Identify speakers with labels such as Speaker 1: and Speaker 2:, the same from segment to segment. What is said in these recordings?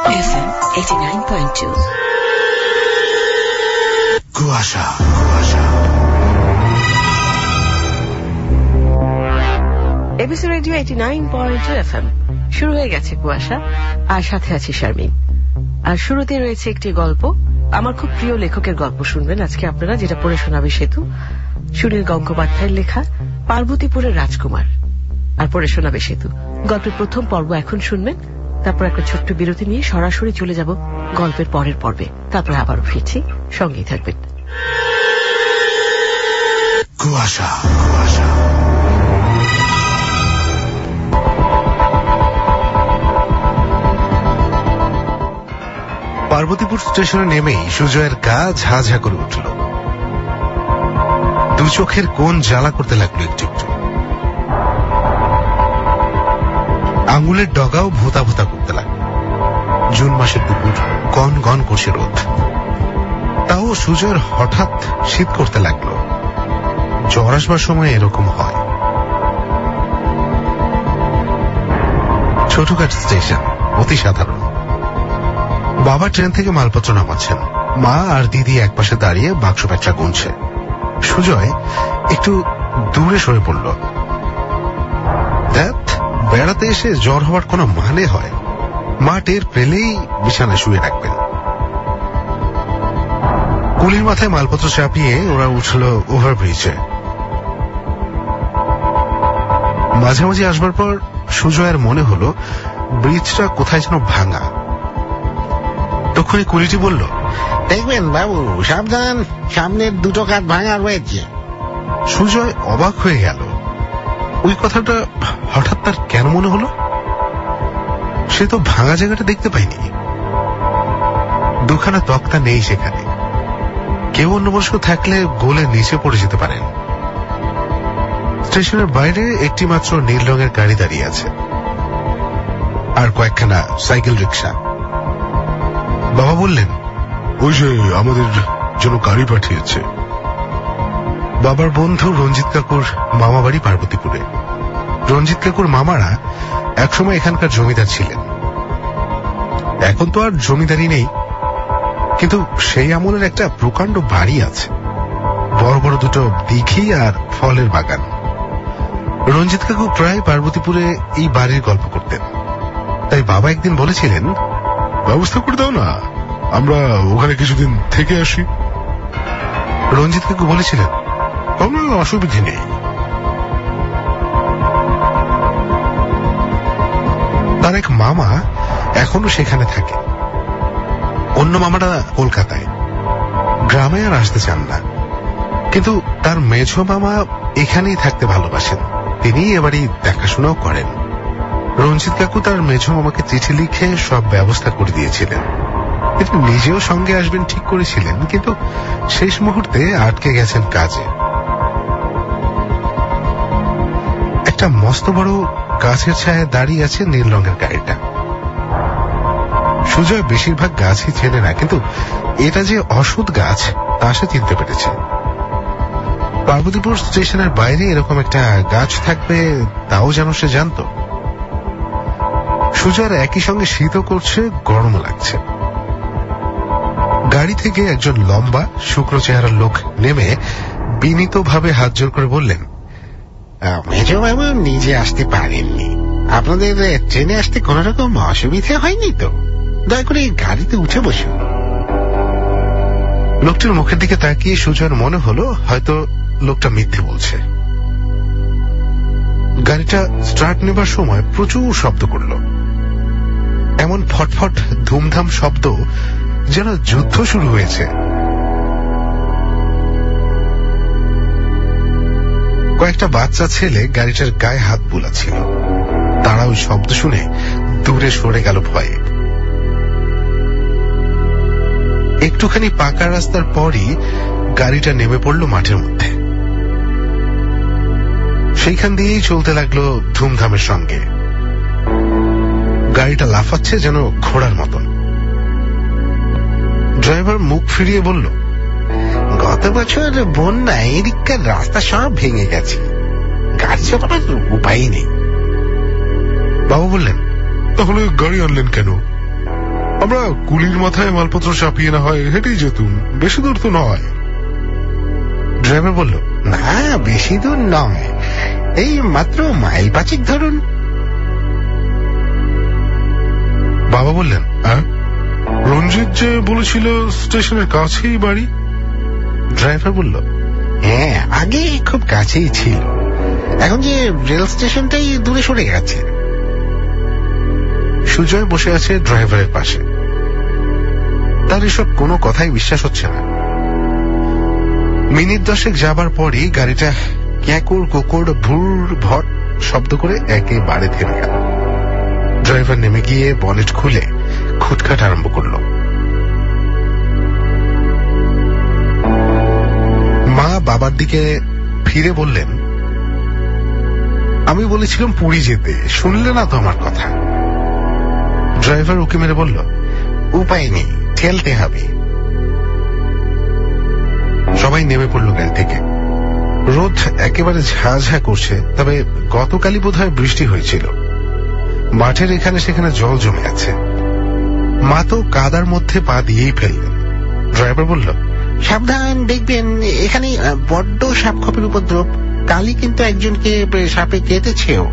Speaker 1: FM 89.2
Speaker 2: কুয়াশা
Speaker 3: ABC radio 89.2 FM শুরু হয়ে গেছে কুয়াশা, আর সাথে আছি শারমিন। আর শুরুতে রয়েছে একটি গল্প, আমার খুব প্রিয় লেখকের গল্প শুনবেন আজকে আপনারা, যেটা পড়ে শোনাবে সেতু। সুনীল গঙ্গোপাধ্যায়ের লেখা পার্বতীপুরের রাজকুমার, আর পড়ে শোনাবে সেতু। গল্পের প্রথম পর্ব এখন শুনবেন, তারপর একটা ছোট্ট বিরতি নিয়ে সরাসরি চলে যাব গল্পের পরের পর্বে, তারপর আবারও ফিরছি, সঙ্গেই থাকবেন।
Speaker 2: কুয়াশা পার্বতীপুর স্টেশনে নেমেই সুজয়ের গা ঝাঝা করে উঠল। দু চোখের কোণ জ্বালা করতে লাগলো একটু একটু, আঙুলের ডগাও ভোতা ভোতা করতে লাগলো। জুন মাসের দুপুর, গন গন করছে রোদ, তাও সুজয়ের হঠাৎ শীত করতে লাগলো। জ্বর আসবার সময় এরকম হয়। ছোটখাট স্টেশন, অতি সাধারণ। বাবা ট্রেন থেকে মালপত্র নামাচ্ছেন, মা আর দিদি একপাশে দাঁড়িয়ে বাক্স প্যাঁচা গুনছে। সুজয় একটু দূরে সরে পড়ল। বেড়াতে এসে জ্বর হওয়ার কোনো মানে হয়? মা টের পেলেই বিছানায় শুয়ে রাখবেন। কুলির মাথায় মালপত্র চাপিয়ে ওরা উঠল ওভারব্রিজে। মাঝামাঝি আসবার পর সুজয়ের মনে হলো ব্রিজটা কোথায় যেন ভাঙা। তখনই কুলিটি বলল,
Speaker 4: দেখবেন বাবু, সাবধান, সামনের দুটো কাঠ ভাঙা রয়েছে।
Speaker 2: সুজয় অবাক হয়ে গেল। ওই কথাটা হঠাৎ তার কেন মনে হলো? সে তো ভাঙা জায়গাটা দেখতে পায়নি। দুখানা তক্তা নেই সেখানে। কেউ অন্যমনস্ক থাকলে গোলে নিচে পড়ে যেতে পারেন। স্টেশনের বাইরে একটি মাত্র নীল রঙের গাড়ি দাঁড়িয়ে আছে, আর কয়েকখানা সাইকেল রিক্সা। বাবা বললেন, ওই যে আমাদের জন্য গাড়ি পাঠিয়েছে। বাবার বন্ধু রঞ্জিত কাকুর মামা বাড়ি পার্বতীপুরে। রঞ্জিত কাকুর মামারা একসময় এখানকার জমিদার ছিলেন। এখন তো আর জমিদারি নেই, কিন্তু সেই আমলের একটা প্রকাণ্ড বাড়ি আছে, বড় বড় দুটো দিঘি আর ফলের বাগান। রঞ্জিত কাকু প্রায় পার্বতীপুরে এই বাড়ির গল্প করতেন। তাই বাবা একদিন বলেছিলেন, ব্যবস্থা করে দাও না, আমরা ওখানে কিছুদিন থেকে আসি। রঞ্জিত কাকু বলেছিলেন, কোনো অসুবিধে নেই। তার এক মামা এখনো সেখানে থাকে, অন্য মামারা কলকাতায়। গ্রামে আর আসতে চান না, কিন্তু তার মেঝো মামা এখানেই থাকতে ভালোবাসেন। তিনি এবারই দেখাশোনাও করেন। রঞ্জিত কাকু তার মেঝো মামাকে চিঠি লিখে সব ব্যবস্থা করে দিয়েছিলেন। তিনি নিজেও সঙ্গে আসবেন ঠিক করেছিলেন, কিন্তু শেষ মুহূর্তে আটকে গেছেন কাজে। একটা মস্ত বড় গাছের ছায়ায় দাঁড়িয়ে আছে নীল রঙের গাড়িটা। সুজয় বেশিরভাগ গাছই চেনে না, কিন্তু এটা যে অসৎ গাছ তা সে চিনতে পেরেছে। পার্বতীপুর স্টেশনের বাইরে এরকম একটা গাছ থাকবে তাও যেন সে জানত। সুজয়ের একই সঙ্গে শীতও করছে, গরমও লাগছে। গাড়ি থেকে একজন লম্বা শুকনো চেহারার লোক নেমে বিনীতভাবে হাত জোর করে বললেন,
Speaker 4: মেজো বাবু নিজে আসতে পারেননি, আপনাদের ট্রেনে আসতে কোন রকম অসুবিধা হয়নি তো? দয়া করে গাড়িতে উঠে বসুন।
Speaker 2: লোকটির মুখের দিকে তাকিয়ে সুজয়ের মনে হলো হয়তো লোকটা মিথ্যে বলছে। গাড়িটা স্টার্ট নেবার সময় প্রচুর শব্দ করল, এমন ফটফট ধুমধাম শব্দ যেন যুদ্ধ শুরু হয়েছে। কয়েকটা বাচ্চা ছেলে গাড়িটার গায়ে হাত বুলাচ্ছিল। তারা ওই শব্দ শুনে দূরে সরে গেল ভয়ে। একটুখানি পাকা রাস্তার পরই গাড়িটা নেমে পড়ল মাঠের মধ্যে। সেইখান দিয়েই চলতে লাগলো ধুমধামের সঙ্গে। গাড়িটা লাফাচ্ছে যেন ঘোড়ার মতন। ড্রাইভার মুখ ফিরিয়ে বলল,
Speaker 4: গত বছর বন্যায় এদিককার রাস্তা সব ভেঙে গেছে, গাড়ি চালাবার উপায় নেই।
Speaker 2: বাবু বললেন, তাহলে গাড়ি আনলেন কেন? আমরা কুলির মাথায় মালপত্র চাপিয়ে না হয় হেঁটেই যেতুম, বেশি দূর তো নয়।
Speaker 4: ড্রাইভার বলল, না বেশি দূর নয়, এই মাত্র মাইল 5 ধরুন।
Speaker 2: বাবা বললেন, রঞ্জিত যে বলেছিল স্টেশনের কাছেই বাড়ি।
Speaker 4: ড্রাইভার বলল, হ্যাঁ আগে খুব কাছেই ছিল, এখন যে রেল স্টেশনটাই দূরে সরে গেছে।
Speaker 2: সুজয় বসে আছে ড্রাইভারের পাশে। তার এসব কোনো কথাই বিশ্বাস হচ্ছে না। মিনিট 10 যাবার পরই গাড়িটা ক্যাকড় কোকড় ভুর ভট শব্দ করে একেবারে থেমে গেল। ড্রাইভার নেমে গিয়ে বনেট খুলে খুঁতখাট আরম্ভ করল। মা বাবার দিকে ফিরে বললেন, আমি বলেছিলাম পুরী যেতে, শুনলে না তো আমার কথা। ড্রাইভার উকি মেরে বলল,
Speaker 4: উপায় নেই, ঠেলতে হবে।
Speaker 2: সবাই নেমে পড়ল গাড়ি থেকে। রোদ একেবারে ঝাঁঝা করছে, তবে গতকালই বোধহয় বৃষ্টি হয়েছিল। মাঠের এখানে সেখানে জল জমে আছে। মা তো কাদার মধ্যে পা দিয়েই ফেললেন। ড্রাইভার বলল,
Speaker 4: সাবধান, দেখবেন এখানে বড্ড সাপখোপের উপদ্রব, কালই কিন্তু একজনকে সাপে কেটেছেও।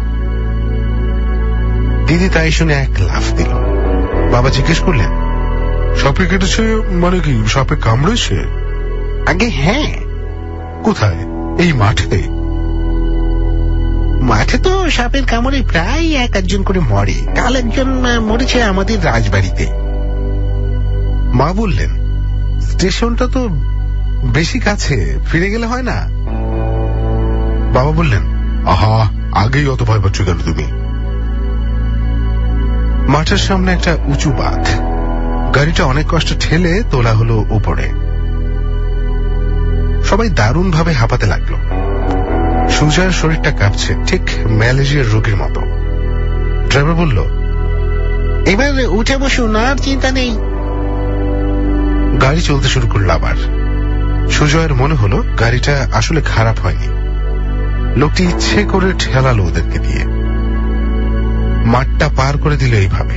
Speaker 2: দিদি তাই শুনে এক লাফ দিল। বাবা জিজ্ঞেস করলেন, সাপে কেটেছে মানে কি, সাপে কামড়েছে?
Speaker 4: আগে হ্যাঁ।
Speaker 2: কোথায়? এই মাঠে?
Speaker 4: মাঠে তো সাপের কামড়ে প্রায় 1-1 করে মরে, কাল একজন মরেছে আমাদের রাজবাড়িতে।
Speaker 2: মা বললেন, স্টেশনটা তো বেশি কাছে, ফিরে গেলে হয় না? বাবা বললেন, আহা, আগেই অত ভয় পাচ্ছ কেন তুমি? মাঠের সামনে একটা উঁচু বাঁধ। গাড়িটা অনেক কষ্টে ঠেলে তোলা হলো উপরে। সবাই দারুণ ভাবে হাঁপাতে লাগলো। সুজয়ের শরীরটা কাঁপছে, ঠিক ম্যালেরিয়ার রোগীর মতো। ড্রাইভার বলল,
Speaker 4: এবার উঠে বসুন, আর চিন্তা নেই।
Speaker 2: গাড়ি চলতে শুরু করল আবার। সুজয়ের মনে হলো গাড়িটা আসলে খারাপ হয়নি, লোকটি ইচ্ছে করে ঠেলালো ওদেরকে দিয়ে। মাঠটা পার করে দিল এইভাবে।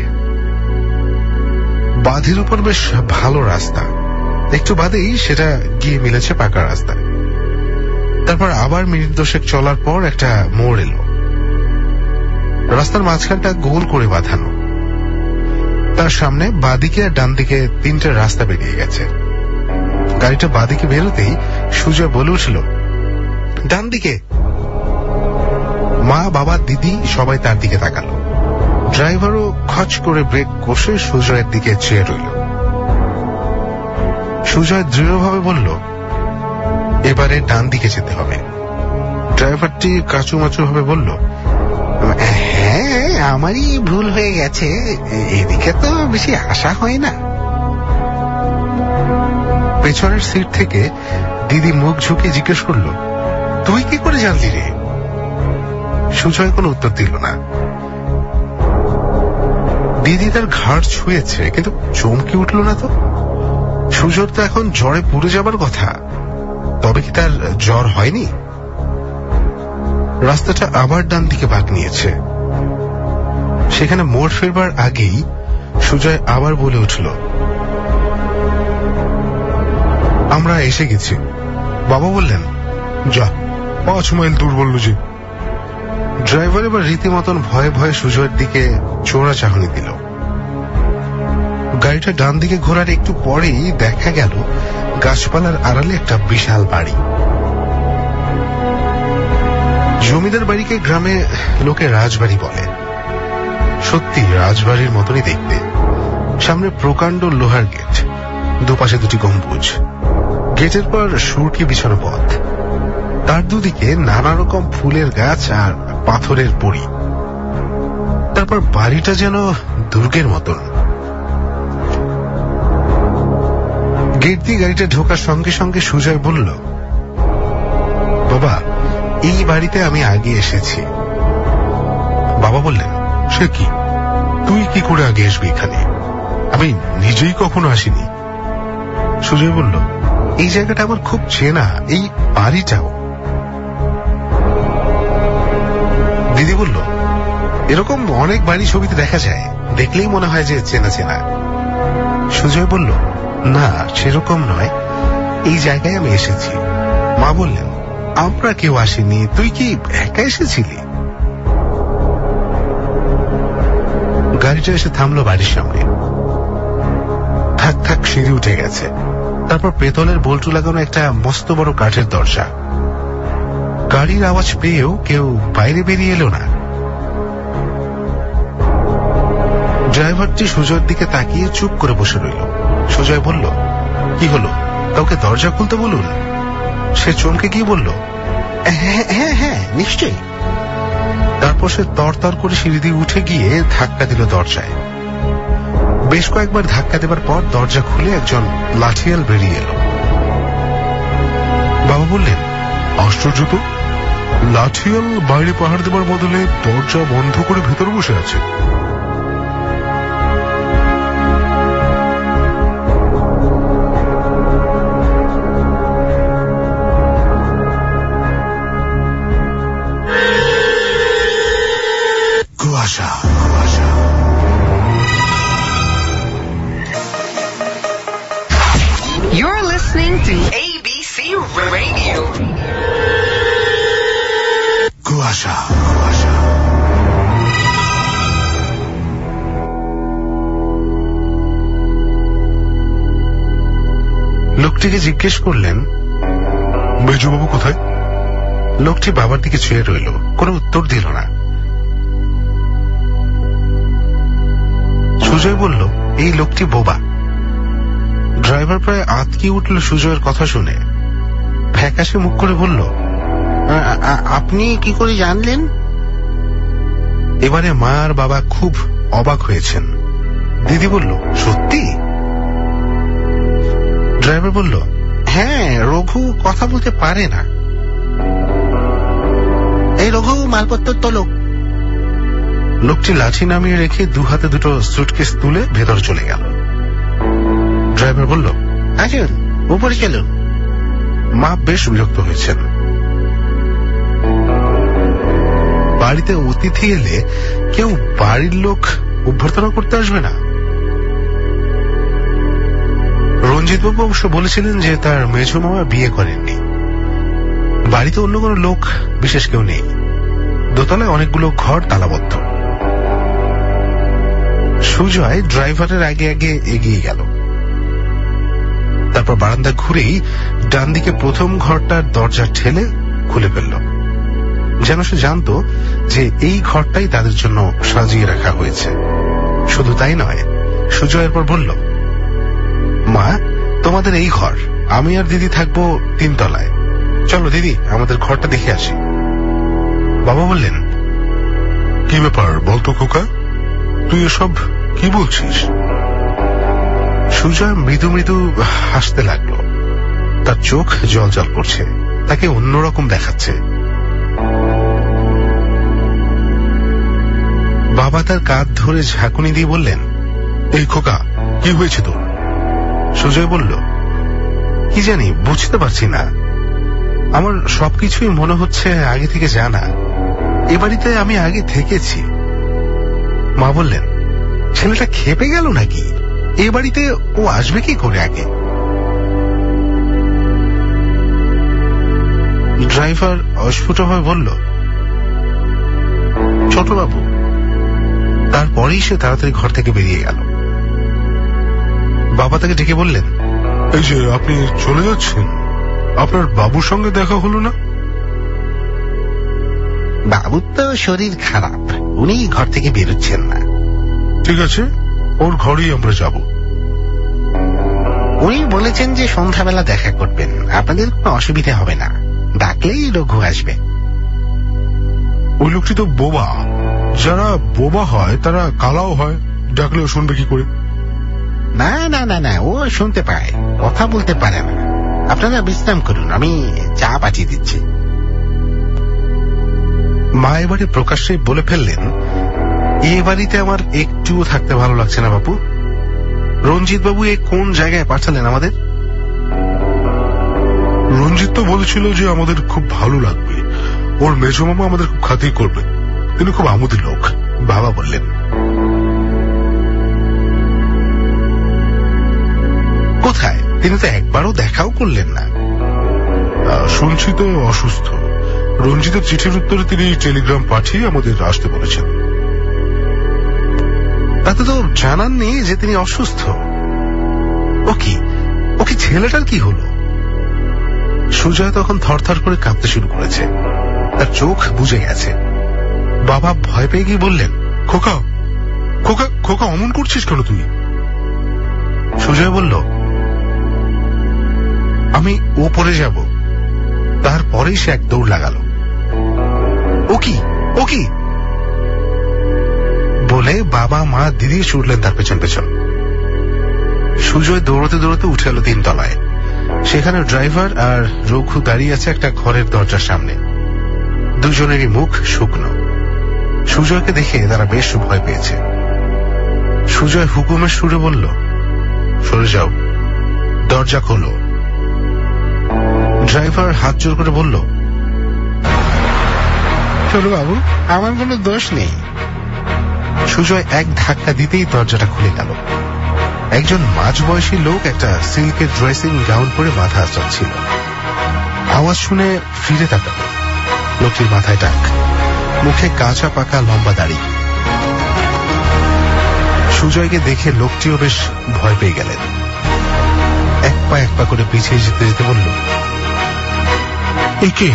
Speaker 2: বাঁধের উপর বেশ ভালো রাস্তা, একটু বাদেই সেটা গিয়ে মিলেছে পাকা রাস্তায়। তারপর আবার মিনিট 10 চলার পর একটা মোড় এলো। রাস্তার মাঝখানটা গোল করে বাঁধানো। তার সামনে বাঁদিকে আর ডান দিকে 3টে রাস্তা বেরিয়ে গেছে। গাড়িটা বাঁদিকে বেরোতেই সুজয় বলে উঠল, ডান দিকে। মা বাবা দিদি সবাই তার দিকে তাকালো। ড্রাইভারও খচ করে ব্রেক কষে সুজয়ের দিকে চেয়ে রইল। সুজয় দৃঢ়ভাবে বলল, এবারে ডান দিকে যেতে হবে। ড্রাইভারটি কাঁচুমাচু ভাবে বলল,
Speaker 4: হ্যাঁ আমারই ভুল হয়ে গেছে, এদিকে তো বেশি আশা হয় না।
Speaker 2: পেছনের সিট থেকে দিদি মুখ ঝুঁকে জিজ্ঞেস করল, তুই কি করে জানলি রে? সুজয় কোনো উত্তর দিল না। দিদি তার ঘাড় ছুঁয়েছে, কিন্তু চমকে উঠল না তো। সুজয় তো এখন জ্বরে পুড়ে যাবার কথা, তবে কি তার জ্বর হয়নি? রাস্তাটা আবার ডান দিকে বাঁক নিয়েছে। সেখানে মোড় ফেরবার আগেই সুজয় আবার বলে উঠল, আমরা এসে গেছি। বাবা বললেন, যা, 5 মাইল দূর বলল যে। ড্রাইভার এবার রীতিমতন ভয়ে ভয়ে সুজয়ের দিকে চোরা চাহনি দিল। গাড়িটা ডান দিকে ঘোরার একটু পরেই দেখা গেল গাছপালার আড়ালে একটা বিশাল বাড়ি। জমিদার বাড়িকে গ্রামে লোকে রাজবাড়ি বলে। সত্যি রাজবাড়ির মতনই দেখতে। সামনে প্রকাণ্ড লোহার গেট, দুপাশে 2টি গম্বুজ, গেটের পর সুরকি বিছানো পথ, তার দুদিকে নানা রকম ফুলের গাছ আর পাথরের পরি। তারপর বাড়িটা যেন দুর্গের মতন। গেট দিয়ে গাড়িটা ঢোকার সঙ্গে সঙ্গে সুজয় বলল, বাবা, এই বাড়িতে আমি আগে এসেছি। বাবা বললেন, সে কি, তুই কি করে আগে আসবি এখানে? আমি নিজেই কখনো আসিনি। সুজয় বলল, এই জায়গাটা আমার খুব চেনা, এই বাড়িটাও। দিদি বলল, এরকম অনেক বাড়ি ছবিতে দেখা যায়, দেখলেই মনে হয় যে চেনা চেনা। সুজয় বলল, না সেরকম নয়, এই জায়গায় আমি এসেছি। মা বললেন, আমরা কেউ আসিনি, তুই কি একা এসেছিলি? গাড়িটা এসে থামলো বাড়ির সামনে। থাক থাক সিঁড়ি উঠে গেছে। তারপর পেতলের বল্টু লাগানো একটা মস্ত বড় কাঠের দরজা। গাড়ির আওয়াজ পেয়েও কেউ বাইরে বেরিয়ে এলো না। ড্রাইভারটি সুজয়ের দিকে তাকিয়ে চুপ করে বসে রইল। সুজয় বলল, কি হলো, কাউকে দরজা খুলতে বলুন? সে চমকে গিয়ে বলল, হ্যাঁ হ্যাঁ হ্যাঁ নিশ্চয়ই। তারপর সে তরতর করে সিঁড়ি দিয়ে উঠে গিয়ে ধাক্কা দিল দরজায়। বেশ কয়েকবার ধাক্কা দেবার পর দরজা খুলে একজন লাঠিয়াল বেরিয়ে এলো। বাবা বললেন, আশ্চর্য তো, লাঠিয়াল বাইরে পাহাড় দেবার বদলে দরজা বন্ধ করে ভেতর বসে আছে। কুয়াশা কুয়াশা।
Speaker 5: You're listening to ABC Radio.
Speaker 2: কুয়াশা কুয়াশা। লোকটিকে জিজ্ঞেস করলেন, মেজবাবু কোথায়? লোকটি বাবার দিকে ছুঁয়ে রইল, কোনো উত্তর দিল না। সুজয় বলল, এই লোকটি বোবা। ড্রাইভার প্রায় আতকে উঠল সুজয়ের কথা শুনে। ফ্যাকাশে মুখ করে বলল,
Speaker 4: আপনি কি করে জানলেন?
Speaker 2: এবারে মা আর বাবা খুব অবাক হয়েছেন। দিদি বলল, সত্যি? ড্রাইভার বলল,
Speaker 4: হ্যাঁ, রঘু কথা বলতে পারে না। এই রঘু, মালপত্র তোলো।
Speaker 2: লোকটি লাঠি নামিয়ে রেখে দু হাতে দুটো সুটকেস তুলে ভেতর চলে গেল। ড্রাইভার বলল,
Speaker 4: আসুন উপরে চলুন।
Speaker 2: মা বেশ বিরক্ত হয়েছেন। বাড়িতে অতিথি এলে কেউ বাড়ির লোক অভ্যর্থনা করতে আসবে না। রঞ্জিতবাবু অবশ্য বলেছিলেন যে তার মেজো মামা বিয়ে করেননি। বাড়িতে অন্য কোনো লোক বিশেষ কেউ নেই। দোতলায় অনেকগুলো ঘর তালাবদ্ধ। সুজয় ড্রাইভারের আগে আগে এগিয়ে গেল। তারপর বারান্দা ঘুরেই ডান দিকে প্রথম ঘরটার দরজা ঠেলে খুলে ফেলল, যেন সে জানত যে এই ঘরটাই তাদের জন্য সাজিয়ে রাখা হয়েছে। শুধু তাই নয়, সুজয়ের পর বলল, মা, তোমাদের এই ঘর, আমি আর দিদি থাকবো 3 তলায়। চলো দিদি, আমাদের ঘরটা দেখে আসি। বাবা বললেন, কি ব্যাপার বলতো খোকা, তুই এসব কি বলছিস? সুজয় মৃদু মৃদু হাসতে লাগলো। তার চোখ জল জল করছে, তাকে অন্যরকম দেখাচ্ছে। বাবা তার কাঁধ ধরে ঝাঁকুনি দিয়ে বললেন, এই খোকা, কি হয়েছে তোর? সুজয় বলল, কি জানি, বুঝতে পারছি না। আমার সবকিছুই মনে হচ্ছে আগে থেকে জানা। এ বাড়িতে আমি আগে থেকেছি। মা বললেন, ছেলেটা খেপে গেল নাকি? এ বাড়িতে ও আসবে কি করে আগে? ড্রাইভার অস্ফুটভাবে বলল, ছোটবাবু। তারপরেই সে তাড়াতাড়ি ঘর থেকে বেরিয়ে গেল। বাবা তাকে ডেকে বললেন, এই যে আপনি চলে যাচ্ছেন, আপনার বাবুর সঙ্গে দেখা হলো না?
Speaker 4: বাবুর তো শরীর খারাপ, উনি ঘর থেকে বেরোচ্ছেন না।
Speaker 2: ঠিক আছে, ওর ঘরেই আমরা যাব।
Speaker 4: উনি বলেছেন যে সন্ধ্যাবেলা দেখা করবেন, আপনাদের কোনো অসুবিধা হবে না, ডাকলেই রঘু আসবে।
Speaker 2: ওই লোকটি তো বোবা। যারা বোবা হয় তারা কালাও হয়, ডাকলেও শুনবে কি করে?
Speaker 4: না না না না, ও শুনতে পায়, কথা বলতে পারে না। আপনারা বিশ্রাম করুন, আমি চা পাঠিয়ে দিচ্ছি।
Speaker 2: মা এবারে প্রকাশ্যে বলে ফেললেন, এ বাড়িতে আমার একটুও থাকতে ভালো লাগছে না বাপু। রঞ্জিত বাবু এ কোন জায়গায় পাঠালেন আমাদের? রঞ্জিত তো বলেছিল যে আমাদের খুব ভালো লাগবে, ওর মেজো মামা আমাদের খুব খাতির করবে, তিনি খুব আমোদের লোক, বাবা বললেন। তিনি তো একবারও দেখাও করলেন না।
Speaker 6: শুনছি তো অসুস্থ। রঞ্জিতের চিঠির উত্তরে তিনি টেলিগ্রাম পাঠিয়ে আমাদের আসতে বলেছেন।
Speaker 2: তাতে তো জানাননি যে তিনি অসুস্থ। ও কি ছেলেটার কি হলো? সুজয় তখন থরথর করে কাঁপতে শুরু করেছে, তার চোখ বুজে গেছে। বাবা ভয় পেয়ে গিয়ে বললেন,
Speaker 6: খোকা খোকা খোকা, অমন করছিস কেন তুই?
Speaker 2: সুজয় বলল, আমি ওপরে যাব। তারপরেই সে এক দৌড় লাগালো। ও কি বলে বাবা মা দিদি ছুটলেন তার পেছন পেছন। সুজয় দৌড়তে দৌড়তে উঠে এলো 3 তলায়। সেখানে ড্রাইভার আর রঘু দাঁড়িয়ে আছে একটা ঘরের দরজার সামনে। দুজনেরই মুখ শুকনো। সুজয়কে দেখে তারা বেশ ভয় পেয়েছে। সুজয় হুকুমের সুরে বলল, সরে যাও, দরজা খোলো। ড্রাইভার হাত জোর করে বলল,
Speaker 4: ছোট বাবু, আমার কোনো দোষ নেই।
Speaker 2: সুজয় এক ধাক্কা দিতেই দরজাটা খুলে গেল। একজন মাঝবয়সী লোক একটা সিল্কের ড্রেসিং গাউন পরে মাথা আঁচড়ছিল। আওয়াজ শুনে ফিরে তাকাল। লোকটির মাথায় টাক, মুখে কাঁচা পাকা লম্বা দাড়ি। সুজয়কে দেখে লোকটিও বেশ ভয় পেয়ে গেলেন। এক পা করে পিছিয়ে যেতে যেতে বলল,
Speaker 6: একে?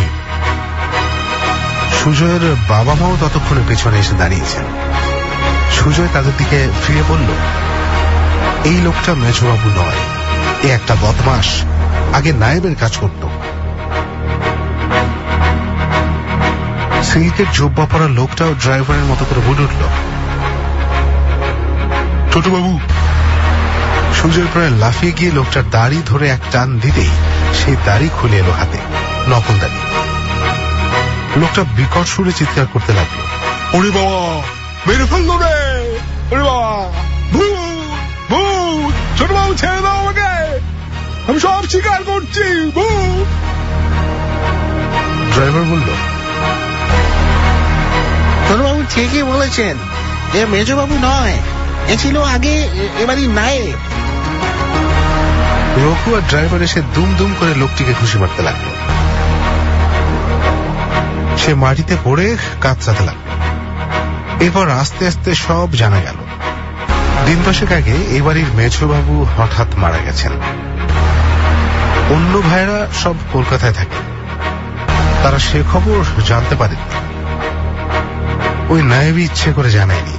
Speaker 2: সুজয়ের বাবা মাও ততক্ষণে পেছনে এসে দাঁড়িয়েছেন। সুজয় তাদের দিকে ফিরে বলল, এই লোকটা মেজবাবু নয়, এ একটা বদমাশ, আগে নায়েবের কাজ করত। সিল্কের জোব্বা পরা লোকটাও ড্রাইভারের মতো করে বলে উঠল,
Speaker 6: ছোট বাবু।
Speaker 2: সুজয় প্রায় লাফিয়ে গিয়ে লোকটার দাড়ি ধরে এক টান দিতেই সেই দাড়ি খুলে এলো হাতে, নকল দাড়ি। লোকটা বিকট সুরে চিৎকার করতে লাগলো,
Speaker 6: ওরে বাবা, মেরে ফেললো রে! ওরে বাবা, ভূত ভূত! ছোট বাবু ছেড়ে দাও আমাকে, আমি সব স্বীকার করছি, ভূত!
Speaker 2: ড্রাইভার বলল,
Speaker 4: ছোট বাবু ঠিকই বলেছেন, যে মেজবাবু নয়, এ ছিল আগে এবারই নায়েব।
Speaker 2: রঘু আর ড্রাইভার এসে দুম দুম করে লোকটিকে ঘুষি মারতে লাগলো। সে মাটিতে পড়ে কাঁদতে লাগলো। এরপর আস্তে আস্তে সব জানা গেল। 10 দশেক আগে এই বাড়ির মেজবাবু হঠাৎ মারা গেছেন। অন্য ভাইরা সব কলকাতায় থাকে, তারা সে খবর জানতে পারেনি। ওই নায়েবই ইচ্ছে করে জানায়নি।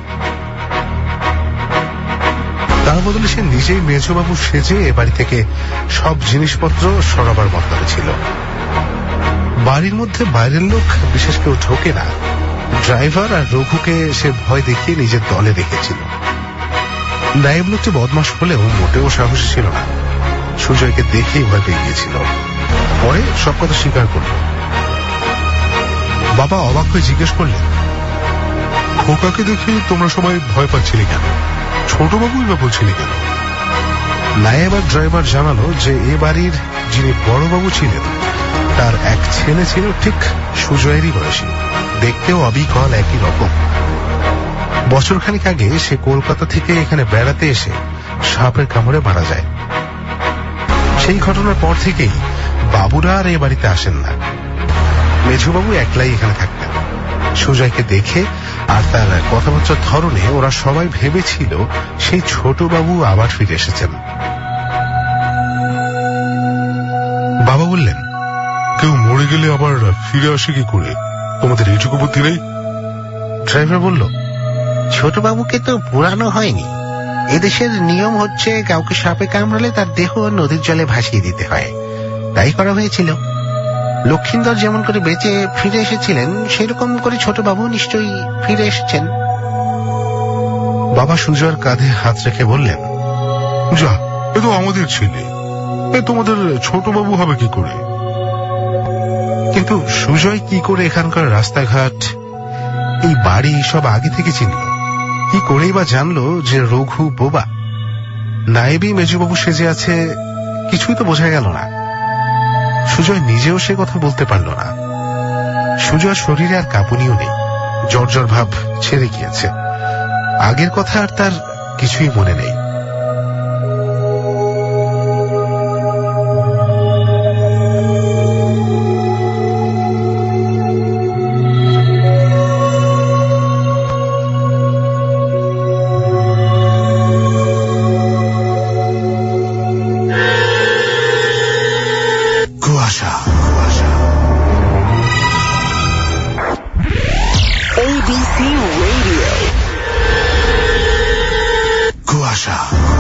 Speaker 2: তার বদলে সে নিজেই মেজবাবু সেজে এ বাড়ি থেকে সব জিনিসপত্র সরাবার মতলবে ছিল। বাড়ির মধ্যে বাইরের লোক বিশেষ কেউ ঢোকে না। ড্রাইভার আর রঘুকে সে ভয় দেখিয়ে নিজের দলে রেখেছিল। নায়েব লোকটি বদমাশ হলেও মোটেও সাহসী ছিল না। সুজয়কে দেখেই ভয় পেয়ে গিয়েছিল। পরে সব কথা স্বীকার করল। বাবা অবাক হয়ে জিজ্ঞেস করলেন,
Speaker 6: খোকাকে দেখে তোমরা সবাই ভয় পাচ্ছিলে কেন? ছোট বাবুই বা বলছিলে কেন?
Speaker 2: নায়েব আর ড্রাইভার জানালো যে এ বাড়ির যিনি বড়বাবু ছিলেন তার এক ছেলে ছিল ঠিক সুজয়েরই বয়সী, দেখতেও অবিকল একই রকম। বছরখানিক আগে সে কলকাতা থেকে এখানে বেড়াতে এসে সাপের কামড়ে মারা যায়। সেই ঘটনার পর থেকেই বাবুরা আর এ বাড়িতে আসেন না। মেজবাবু একলাই এখানে থাকতেন। সুজয়কে দেখে আর তার কথাবার্তার ধরনে ওরা সবাই ভেবেছিল সেই ছোট বাবু আবার ফিরে এসেছেন।
Speaker 6: বাবা বললেন, কেউ মরে গেলে আবার ফিরে আসে কি করে? তোমাদের এইটুকু বুদ্ধি নেই?
Speaker 2: ড্রাইভার বলল,
Speaker 4: ছোট বাবুকে তো পুরানো হয়নি। এদেশের নিয়ম হচ্ছে কাউকে সাপে কামড়ালে তার দেহ নদীর জলে ভাসিয়ে দিতে হয়, তাই করা হয়েছিল। লক্ষিন্দর যেমন করে বেঁচে ফিরে এসেছিলেন, সেরকম করে ছোট বাবু নিশ্চয়ই ফিরে এসেছেন।
Speaker 2: বাবা সুজয়ের কাঁধে হাত রেখে বললেন,
Speaker 6: যা, এ তো আমাদের ছেলে, এ তোমাদের ছোট বাবু হবে কি করে?
Speaker 2: কিন্তু সুজয় কি করে এখানকার রাস্তাঘাট, এই বাড়ি সব আগে থেকে চিনল? কি করেই বা জানলো যে রঘু বোবা? নায়েবই মেজবাবু সেজে আছে, কিছুই তো বোঝা গেল না। সুজয় নিজেও সে কথা বলতে পারল না। সুজয় শরীরে আর কাঁপুনিও নেই, জ্বর ভাব ছেড়ে গিয়েছে। আগের কথা আর তার কিছুই মনে নেই। কুয়াশা।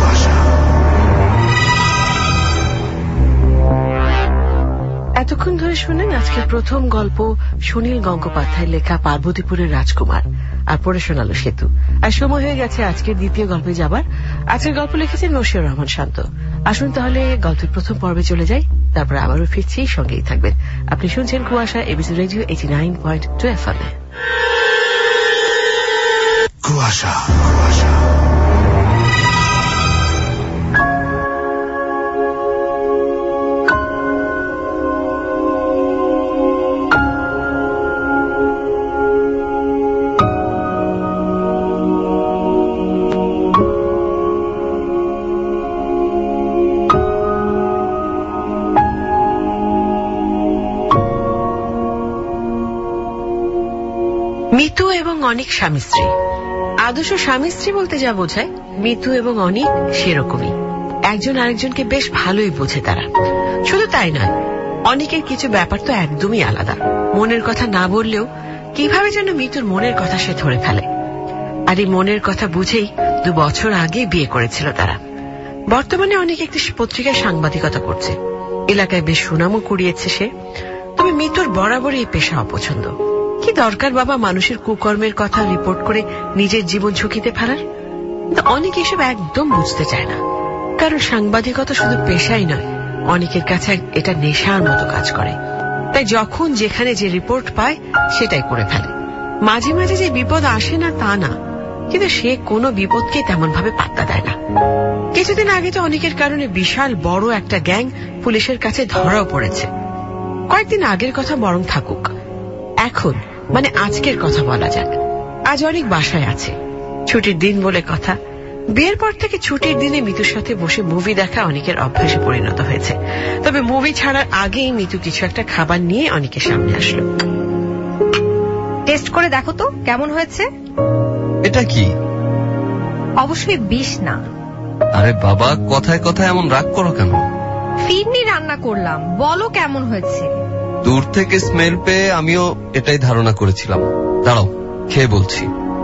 Speaker 3: এতক্ষণ ধরে শুনেন আজকের প্রথম গল্প সুনীল গঙ্গোপাধ্যায়ের লেখা পার্বতীপুরের রাজকুমার, আর পড়ে শোনালো সেতু। আর সময় হয়ে গেছে আজকের দ্বিতীয় গল্পে যাবার। আজকের গল্প লিখেছেন নসির রহমান শান্ত। আসুন তাহলে গল্পের প্রথম পর্বে চলে যাই, তারপর আবারও ফিরছি, সঙ্গেই থাকবেন। আপনি শুনছেন কুয়াশা, এবিসি রেডিও 89.2 FM।
Speaker 2: কুয়াশা।
Speaker 3: মিতু এবং অনিক স্বামী স্ত্রী। আদর্শ স্বামী স্ত্রী বলতে যা বোঝায়, মিতু এবং অনিক সেরকমই। একজন আরেকজনকে বেশ ভালোই বোঝে তারা। শুধু তাই নয়, অনিকের কিছু ব্যাপার তো একদমই আলাদা। মনের কথা না বললেও কিভাবে যেন মিতুর মনের কথা সে ধরে ফেলে। আর এই মনের কথা বুঝেই 2 বছর আগে বিয়ে করেছিল তারা। বর্তমানে অনেক একটি পত্রিকায় সাংবাদিকতা করছে, এলাকায় বেশ সুনামও কুড়িয়েছে সে। তবে মিতুর বরাবরই এই পেশা অপছন্দ। কি দরকার বাবা মানুষের কুকর্মের কথা রিপোর্ট করে নিজের জীবন ঝুঁকিতে ফেলার? কিন্তু অনেক এসব একদম বুঝতে চায় না, কারণ সাংবাদিকতা শুধু পেশাই নয়, অনেকের কাছে এটা নেশার মতো কাজ করে। তাই যখন যেখানে যে রিপোর্ট পায় সেটাই করে ফেলে। মাঝে মাঝে যে বিপদ আসে না তা না, কিন্তু সে কোনো বিপদকে তেমন ভাবে পাত্তা দেয় না। কিছুদিন আগে তো অনেকের কারণে বিশাল বড় একটা গ্যাং পুলিশের কাছে ধরাও পড়েছে। কয়েকদিন আগের কথা বরং থাকুক, এখন মানে আজকের কথা বলা যাক। আজ অনেক বাসায় আছে, ছুটির দিন বলে কথা। বিয়ের পর থেকে ছুটির দিনে মিতুর সাথে বসে মুভি দেখা অনেকের অভ্যাসে পরিণত হয়েছে। তবে মুভি ছাড়ার আগেই মিতু কিছু একটা খাবার নিয়ে অনেকের সামনে আসলো।
Speaker 7: টেস্ট করে দেখো তো কেমন হয়েছে।
Speaker 8: এটা কি?
Speaker 7: অবশ্যই বিষ না।
Speaker 8: আরে বাবা, কথায় কথায় এমন রাগ করো কেন?
Speaker 7: ফিরনি রান্না করলাম, বলো কেমন হয়েছে।
Speaker 8: দূর থেকে স্মেল পেয়ে আমিও এটাই ধারণা করেছিলাম। দাঁড়াও, খেয়ে বলছি।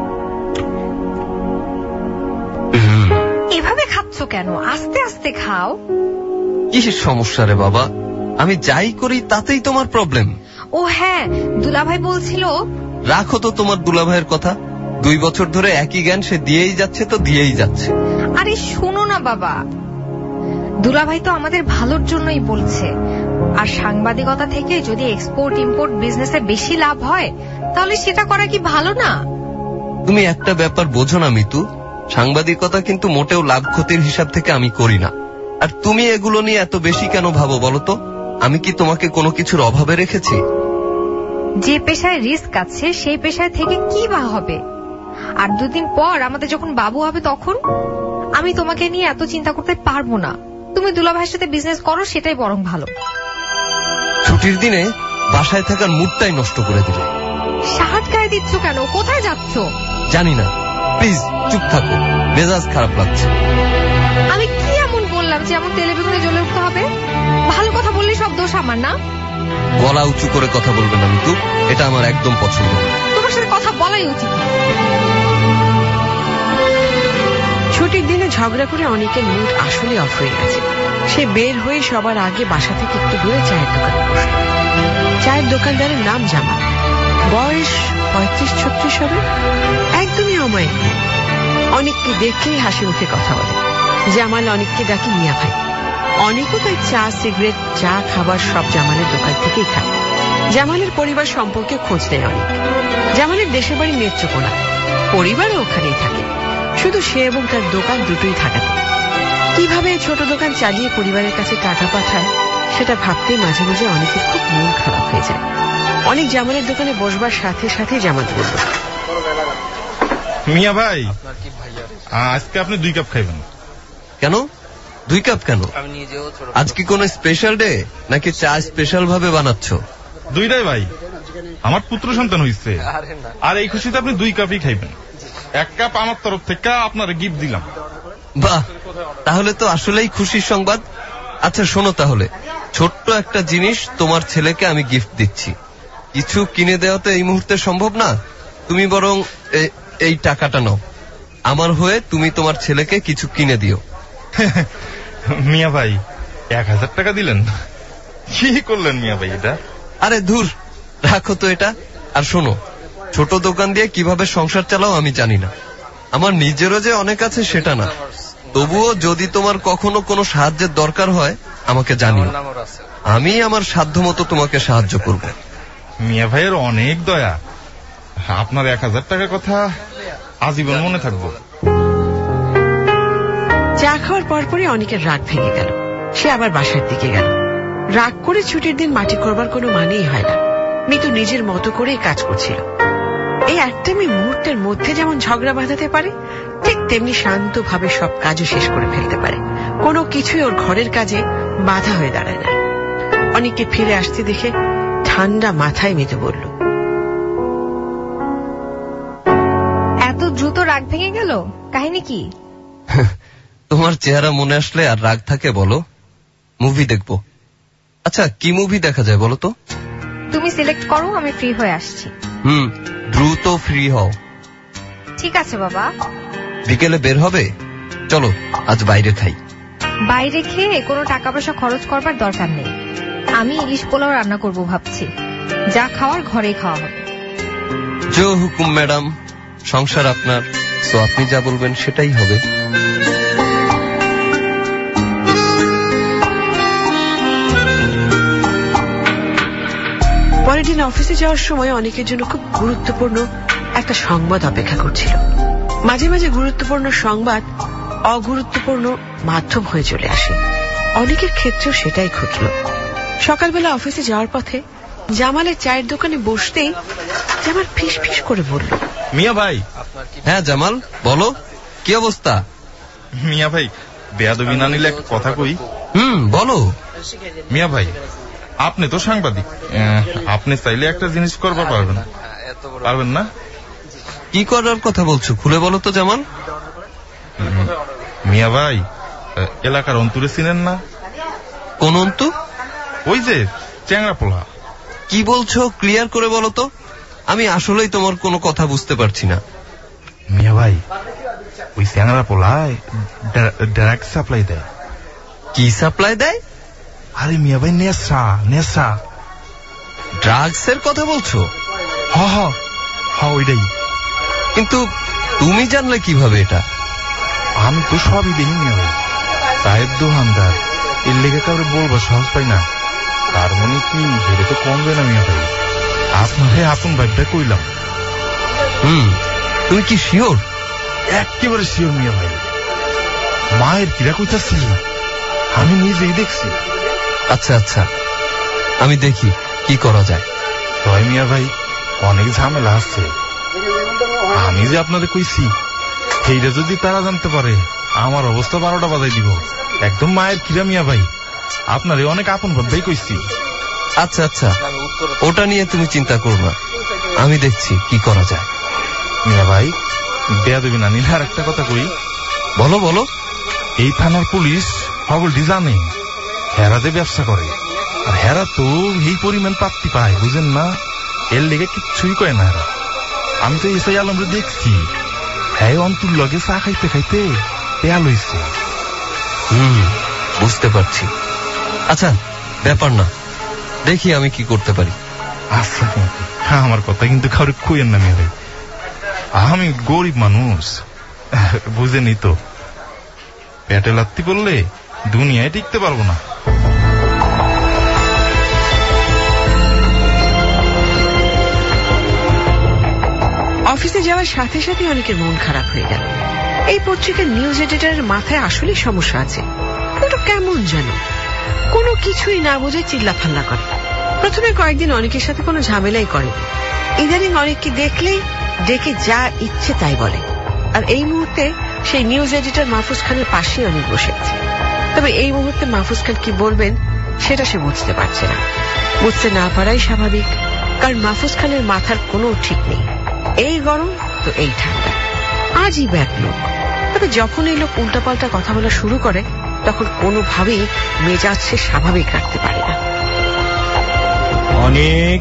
Speaker 7: এভাবে খাচ্ছ কেন? আস্তে আস্তে খাও।
Speaker 8: কিসের সমস্যা রে বাবা? আমি যাই করি তাতেই তোমার প্রবলেম।
Speaker 7: ও হ্যাঁ, দুলাভাই বলছিল।
Speaker 8: রাখো তো তোমার দুলাভাইয়ের কথা। 2 বছর ধরে একই জ্ঞান সে দিয়েই যাচ্ছে তো দিয়েই যাচ্ছে।
Speaker 7: আরে শোনো না বাবা, দুলাভাই তো আমাদের ভালোর জন্যই বলছে। আর সাংবাদিকতা থেকে যদি এক্সপোর্ট ইম্পোর্ট বিজনেসে বেশি লাভ হয় তাহলে সেটা করা কি ভালো না?
Speaker 8: তুমি একটা ব্যাপার বোঝো না মিতু, সাংবাদিকতা কিন্তু মোটেও লাভ ক্ষতির হিসাব থেকে আমি করি না। আর তুমি এগুলো নিয়ে এত বেশি কেন ভাবো বলো তো? আমি কি তোমাকে কোনো কিছুর অভাবে রেখেছি?
Speaker 7: যে পেশায় রিস্ক আছে সেই পেশায় থেকে কি বা হবে? আর 2 দিন পর আমাদের যখন বাবু হবে তখন? আমি তোমাকে নিয়ে এত চিন্তা করতে পারবো না। তুমি দুলাভাইয়ের সাথে বিজনেস করো, সেটাই বরং ভালো।
Speaker 8: ছুটির দিনে বাসায় থাকার মুডটাই নষ্ট করে দিলে।
Speaker 7: শার্ট গায়ে দিচ্ছ কেন? কোথায় যাচ্ছ?
Speaker 8: জানি না, প্লিজ চুপ থাকো, মেজাজ খারাপ লাগছে।
Speaker 7: আমি কি এমন বললাম যে এমন তেলে বেগুনে জ্বলে উঠতে হবে? ভালো কথা বললে সব দোষ আমার না?
Speaker 8: গলা উঁচু করে কথা বলবে না মিতু, এটা আমার একদম পছন্দ না।
Speaker 7: তোমার সাথে কথা বলাই উচিত।
Speaker 3: ছুটির দিনে ঝগড়া করে অনেকের মুড আসলে অফ হয়ে গেছে। সে বের হয়ে সবার আগে বাসা থেকে একটু দূরে চায়ের দোকানে বসল। চায়ের দোকানদারের নাম জামাল, বয়স 35-36 হবে, একদমই অমায়িক। অনেককে দেখলেই হাসি মুখে কথা বলে। জামাল অনেককে ডাকে মিয়া ভাই। অনেকও তাই চা, সিগারেট, চা, খাবার সব জামালের দোকান থেকেই খায়। জামালের পরিবার সম্পর্কে খোঁজ নেয় অনেক। জামালের দেশের বাড়ি নেত্রকোনা, পরিবারও ওখানেই থাকে। শুধু সে এবং তার দোকান দুটোই থাকাতে কিভাবে ছোট দোকান চালিয়ে পরিবারের কাছে টাকা পাঠায় সেটা ভাবতেই মাঝে মাঝে অনেকের খুব মন খারাপ হয়ে যায়। অনেক জামালের দোকানে বসবার সাথে সাথে জামাল বলল,
Speaker 6: মিয়া ভাই, আজকে আপনি 2 কাপ খাইবেন।
Speaker 8: কেন 2 কাপ কেন? আজ কি কোন স্পেশাল ডে নাকি চা স্পেশাল ভাবে বানাচ্ছ?
Speaker 6: 2টাই ভাই, আমার পুত্র সন্তান হইছে, আর এই খুশিতে আপনি 2 কাপই খাইবেন। 1 কাপ আমার তরফ থেকে আপনার গিফট দিলাম।
Speaker 8: বাহ, তাহলে তো আসলেই খুশির সংবাদ। আচ্ছা শোনো, তাহলে ছোট্ট একটা জিনিস তোমার ছেলেকে আমি গিফট দিচ্ছি। কিছু কিনে দেওয়া তো এই মুহূর্তে সম্ভব না, তুমি বরং এই টাকাটা নাও। আমার হয়ে তুমি তোমার ছেলেকে কিছু কিনে দিও।
Speaker 6: মিয়া ভাই 1000 টাকা দিলেন? কি করলেন মিয়া ভাই এটা?
Speaker 8: আরে ধুর, রাখো তো এটা। আর শোনো, ছোট দোকান দিয়ে কিভাবে সংসার চালাও আমি জানি না। আমার নিজেরও যে অনেক আছে সেটা না, তবুও যদি তোমার কখনো কোনো সাহায্যের দরকার হয় আমাকে জানিও, আমি আমার সাধ্যমতো তোমাকে সাহায্য করব।
Speaker 6: মিয়া ভাইয়ের অনেক দয়া, আপনার 1000 টাকার কথা আজীবন মনে থাকবো।
Speaker 3: চা খাওয়ার পরপরই অনেকের রাগ ভেঙে গেল। সে আবার বাসার দিকে গেল। রাগ করে ছুটির দিন মাটি করবার কোনো মানেই হয় না। মিতু নিজের মতো করেই কাজ করছিল। এই একটামি মুহূর্তের মধ্যে যেমন ঝগড়া বাঁধাতে পারে, ঠিক তেমনি শান্তভাবে সব কাজও শেষ করে ফেলতে পারে। কোনো কিছুই ওর ঘরের কাজে বাধা হয়ে দাঁড়ায় না। অনেককে ফিরে আসতে দেখে ঠান্ডা মাথায় মিতু বলল,
Speaker 7: এত দ্রুত রাগ ভেঙে গেল, কাহিনী কি?
Speaker 8: তোমার চেহারা মনে আসলে আর রাগ থাকে বলো? মুভি দেখবো। আচ্ছা, কি মুভি দেখা যায় বলো তো?
Speaker 7: তুমি সিলেক্ট করো, আমি ফ্রি হয়ে আসছি।
Speaker 8: দ্রুত ফ্রি হও।
Speaker 7: ঠিক আছে বাবা।
Speaker 8: বিকেলে বের হবে? চলো আজ বাইরে খাই।
Speaker 7: বাইরে খেয়ে কোনো টাকা পয়সা খরচ করবার দরকার নেই। আমি ইলিশ পোলাও রান্না করব ভাবছি। যা খাওয়ার ঘরেই খাওয়া হবে।
Speaker 8: জো হুকুম ম্যাডাম, সংসার আপনার, তো আপনি যা বলবেন সেটাই হবে।
Speaker 3: পরের দিন অফিসে যাওয়ার সময় অনেকের জন্য খুব গুরুত্বপূর্ণ একটা সংবাদ অপেক্ষা করছিল। মাঝে মাঝে গুরুত্বপূর্ণ সংবাদ অগুরুত্বপূর্ণ মাধ্যম হয়ে চলে আসে। অনেকের ক্ষেত্রেও সেটাই ঘটল। সকালবেলা অফিসে যাওয়ার পথে জামালের চায়ের দোকানে বসতেই জামাল ফিস ফিস করে বলল,
Speaker 6: মিয়া ভাই।
Speaker 8: হ্যাঁ জামাল, বলো কি অবস্থা?
Speaker 6: মিয়া ভাই, বেয়াদবি না নিলে একটা কথা কই।
Speaker 8: বলো।
Speaker 6: মিয়া ভাই, আপনি তো সাংবাদিক, আপনি চাইলে একটা জিনিস করবার পারবেন না?
Speaker 8: কি করার কথা বলছো, খুলে বলো তো জামাল।
Speaker 6: মিয়া ভাই, এলাকার অন্তরে চিনেন না?
Speaker 8: কোন অন্তু?
Speaker 6: ওই যে চ্যাংড়া পোলা।
Speaker 8: কি বলছো, ক্লিয়ার করে বলো তো। আমি আসলেই তোমার কোনো কথা বুঝতে পারছি না।
Speaker 6: মিয়া ভাই, ওই চ্যাংড়া পোলায় ড্রাগ সাপ্লাই দেয়।
Speaker 8: কি সাপ্লাই দেয়?
Speaker 6: আরে মিয়া ভাই, নেশা।
Speaker 8: ড্রাগসের কথা বলছো?
Speaker 6: হ্যাঁ ওইটাই।
Speaker 8: কিন্তু তুমি জানলে কিভাবে এটা?
Speaker 6: আমি তো সবই দেখি মিয়া ভাই, চায়ের দোকানদার, এর লেগে কাউরে বলবো সাহস পাই না। তার মানে কি এটা তো কমবে না মিয়া ভাই, আপনারে আপন ভাইটা কইলাম।
Speaker 8: তুমি কি শিওর?
Speaker 6: একেবারে শিওর মিয়া ভাই। মায়ের কিরা কইতাছিল, আমি নিজেই দেখছি।
Speaker 8: আচ্ছা, আমি দেখি কি করা যায়।
Speaker 6: তয় মিয়া ভাই, অনেক ঝামেলা আছে। আমি যে আপনাদের কইছি, সেইটা যদি তারা জানতে পারে আমার অবস্থা 12টা বাজাই দিব। একদম মায়ের কিরা মিয়া ভাই, আপনারে অনেক আপন ভাববেই কইছি।
Speaker 8: আচ্ছা, ওটা নিয়ে তুমি চিন্তা করো না, আমি দেখছি কি করা যায়।
Speaker 6: মিয়া ভাই, বেয়াদবি না নিলে আর একটা কথা কই।
Speaker 8: বলো।
Speaker 6: এই থানার পুলিশ হগলটি জানে হেরা যে ব্যবসা করে, আর হেরা তো এই পরিমাণ প্রাপ্তি পায়, বুঝেন না? এর লেগে কিচ্ছুই কয় না হেরা। আমি তো এসআই আলমরে দেখছি, হ্যাঁ অন্তুর লগে চা খাইতে খাইতে পেয়াল হইছে।
Speaker 8: বুঝতে পারছি। আচ্ছা, ব্যাপার না, দেখি আমি কি করতে পারি।
Speaker 6: আচ্ছা, আমার কথা কিন্তু কাউরে কইেন না মেয়ে ভাই, আমি গরিব মানুষ, বুঝেনি তো। পেটে লাত্তি পড়লে দুনিয়ায় টিকতে পারবো না।
Speaker 3: অফিসে যাওয়ার সাথে সাথে অনেকের মন খারাপ হয়ে গেল। এই পত্রিকার নিউজ এডিটরের মাথায় আসলেই সমস্যা আছে। ওটা কেমন যেন কোনো কিছুই না বুঝে চিল্লাফাল্লা করে। প্রথমে কয়েকদিন অনেকের সাথে কোনো ঝামেলাই করে, ইদানিং অনেককে দেখলেই ডেকে যা ইচ্ছে তাই বলে। আর এই মুহূর্তে সেই নিউজ এডিটর মাহফুজ খানের পাশে অনেক বসে আছে। তবে এই মুহূর্তে মাহফুজ খান কি বলবেন সেটা সে বুঝতে পারছে না। বুঝতে না পারাই স্বাভাবিক, কারণ মাহফুজ খানের মাথার কোনো ঠিক নেই। এই গরম তো এই ঠান্ডা, আজই ব্যাক লোক। তবে যখন এই লোক উল্টাপাল্টা কথা বলা শুরু করে তখন কোনোভাবেই মেজাজ সে স্বাভাবিক রাখতে পারে না।
Speaker 9: অনেক।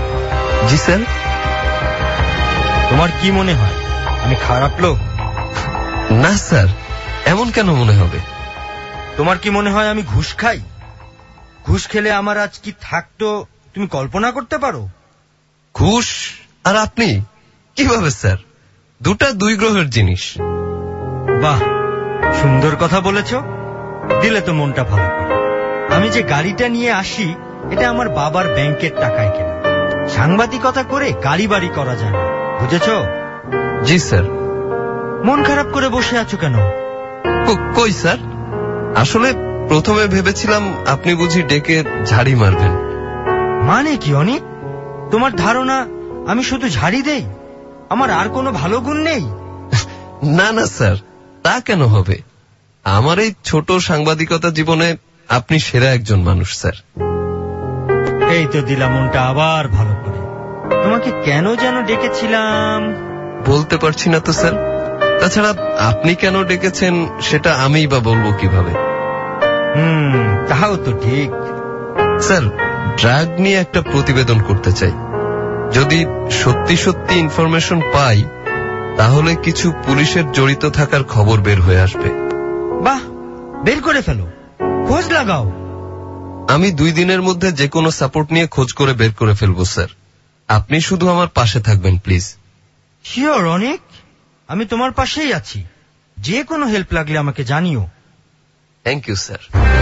Speaker 9: জি স্যার। তোমার কি মনে হয় আমি খারাপ লোক?
Speaker 8: না স্যার, এমন কেন মনে হবে?
Speaker 9: তোমার কি মনে হয় আমি ঘুষ খাই? ঘুষ খেলে আমার আজ কি থাকতো তুমি কল্পনা করতে পারো?
Speaker 8: ঘুষ আর আপনি কিভাবে স্যার? দুটা দুই গ্রহের জিনিস।
Speaker 9: বাহ, সুন্দর কথা বলেছ, দিলে তো মনটা ভালো করে। আমি যে গাড়িটা নিয়ে আসি এটা আমার বাবার ব্যাংকের টাকায় কেনা। সাংবাদিকতা করে গাড়ি বাড়ি করা যায় না, বুঝেছ?
Speaker 8: জি স্যার।
Speaker 9: মন খারাপ করে বসে আছো কেন?
Speaker 8: কই স্যার, আসলে প্রথমে ভেবেছিলাম আপনি বুঝি ডেকে ঝাড়ি মারবেন।
Speaker 9: মানে কি অনিক, তোমার ধারণা আমি শুধু ঝাড়ি দেই? আমার আর কোনো ভালো গুণ নেই?
Speaker 8: না না স্যার, তা কেন হবে? আমার এই ছোট সাংবাদিকতা জীবনে আপনি সেরা একজন মানুষ স্যার।
Speaker 9: এই তো দিলাম মনটা আবার ভালো করে। তোমাকে কেন যেন ডেকেছিলাম
Speaker 8: বলতে পারছি না তো স্যার। তাছাড়া আপনি কেন ডেকেছেন সেটা আমিই বা বলবো কিভাবে?
Speaker 9: তাও তো ঠিক।
Speaker 8: স্যার, ড্রাগ নিয়ে একটা প্রতিবেদন করতে চাই। যদি সত্যি সত্যি ইনফরমেশন পাই তাহলে কিছু পুলিশের জড়িত থাকার খবর বের হয়ে আসবে।
Speaker 9: বাহ, বের করে ফেলো, খোঁজ লাগাও।
Speaker 8: আমি 2 দিনের মধ্যে যে কোনো সাপোর্ট নিয়ে খোঁজ করে বের করে ফেলবো স্যার। আপনি শুধু আমার পাশে থাকবেন প্লিজ।
Speaker 9: শিওর অনেক, আমি তোমার পাশেই আছি। যে কোনো হেল্প লাগলে আমাকে জানিও।
Speaker 8: Thank you sir.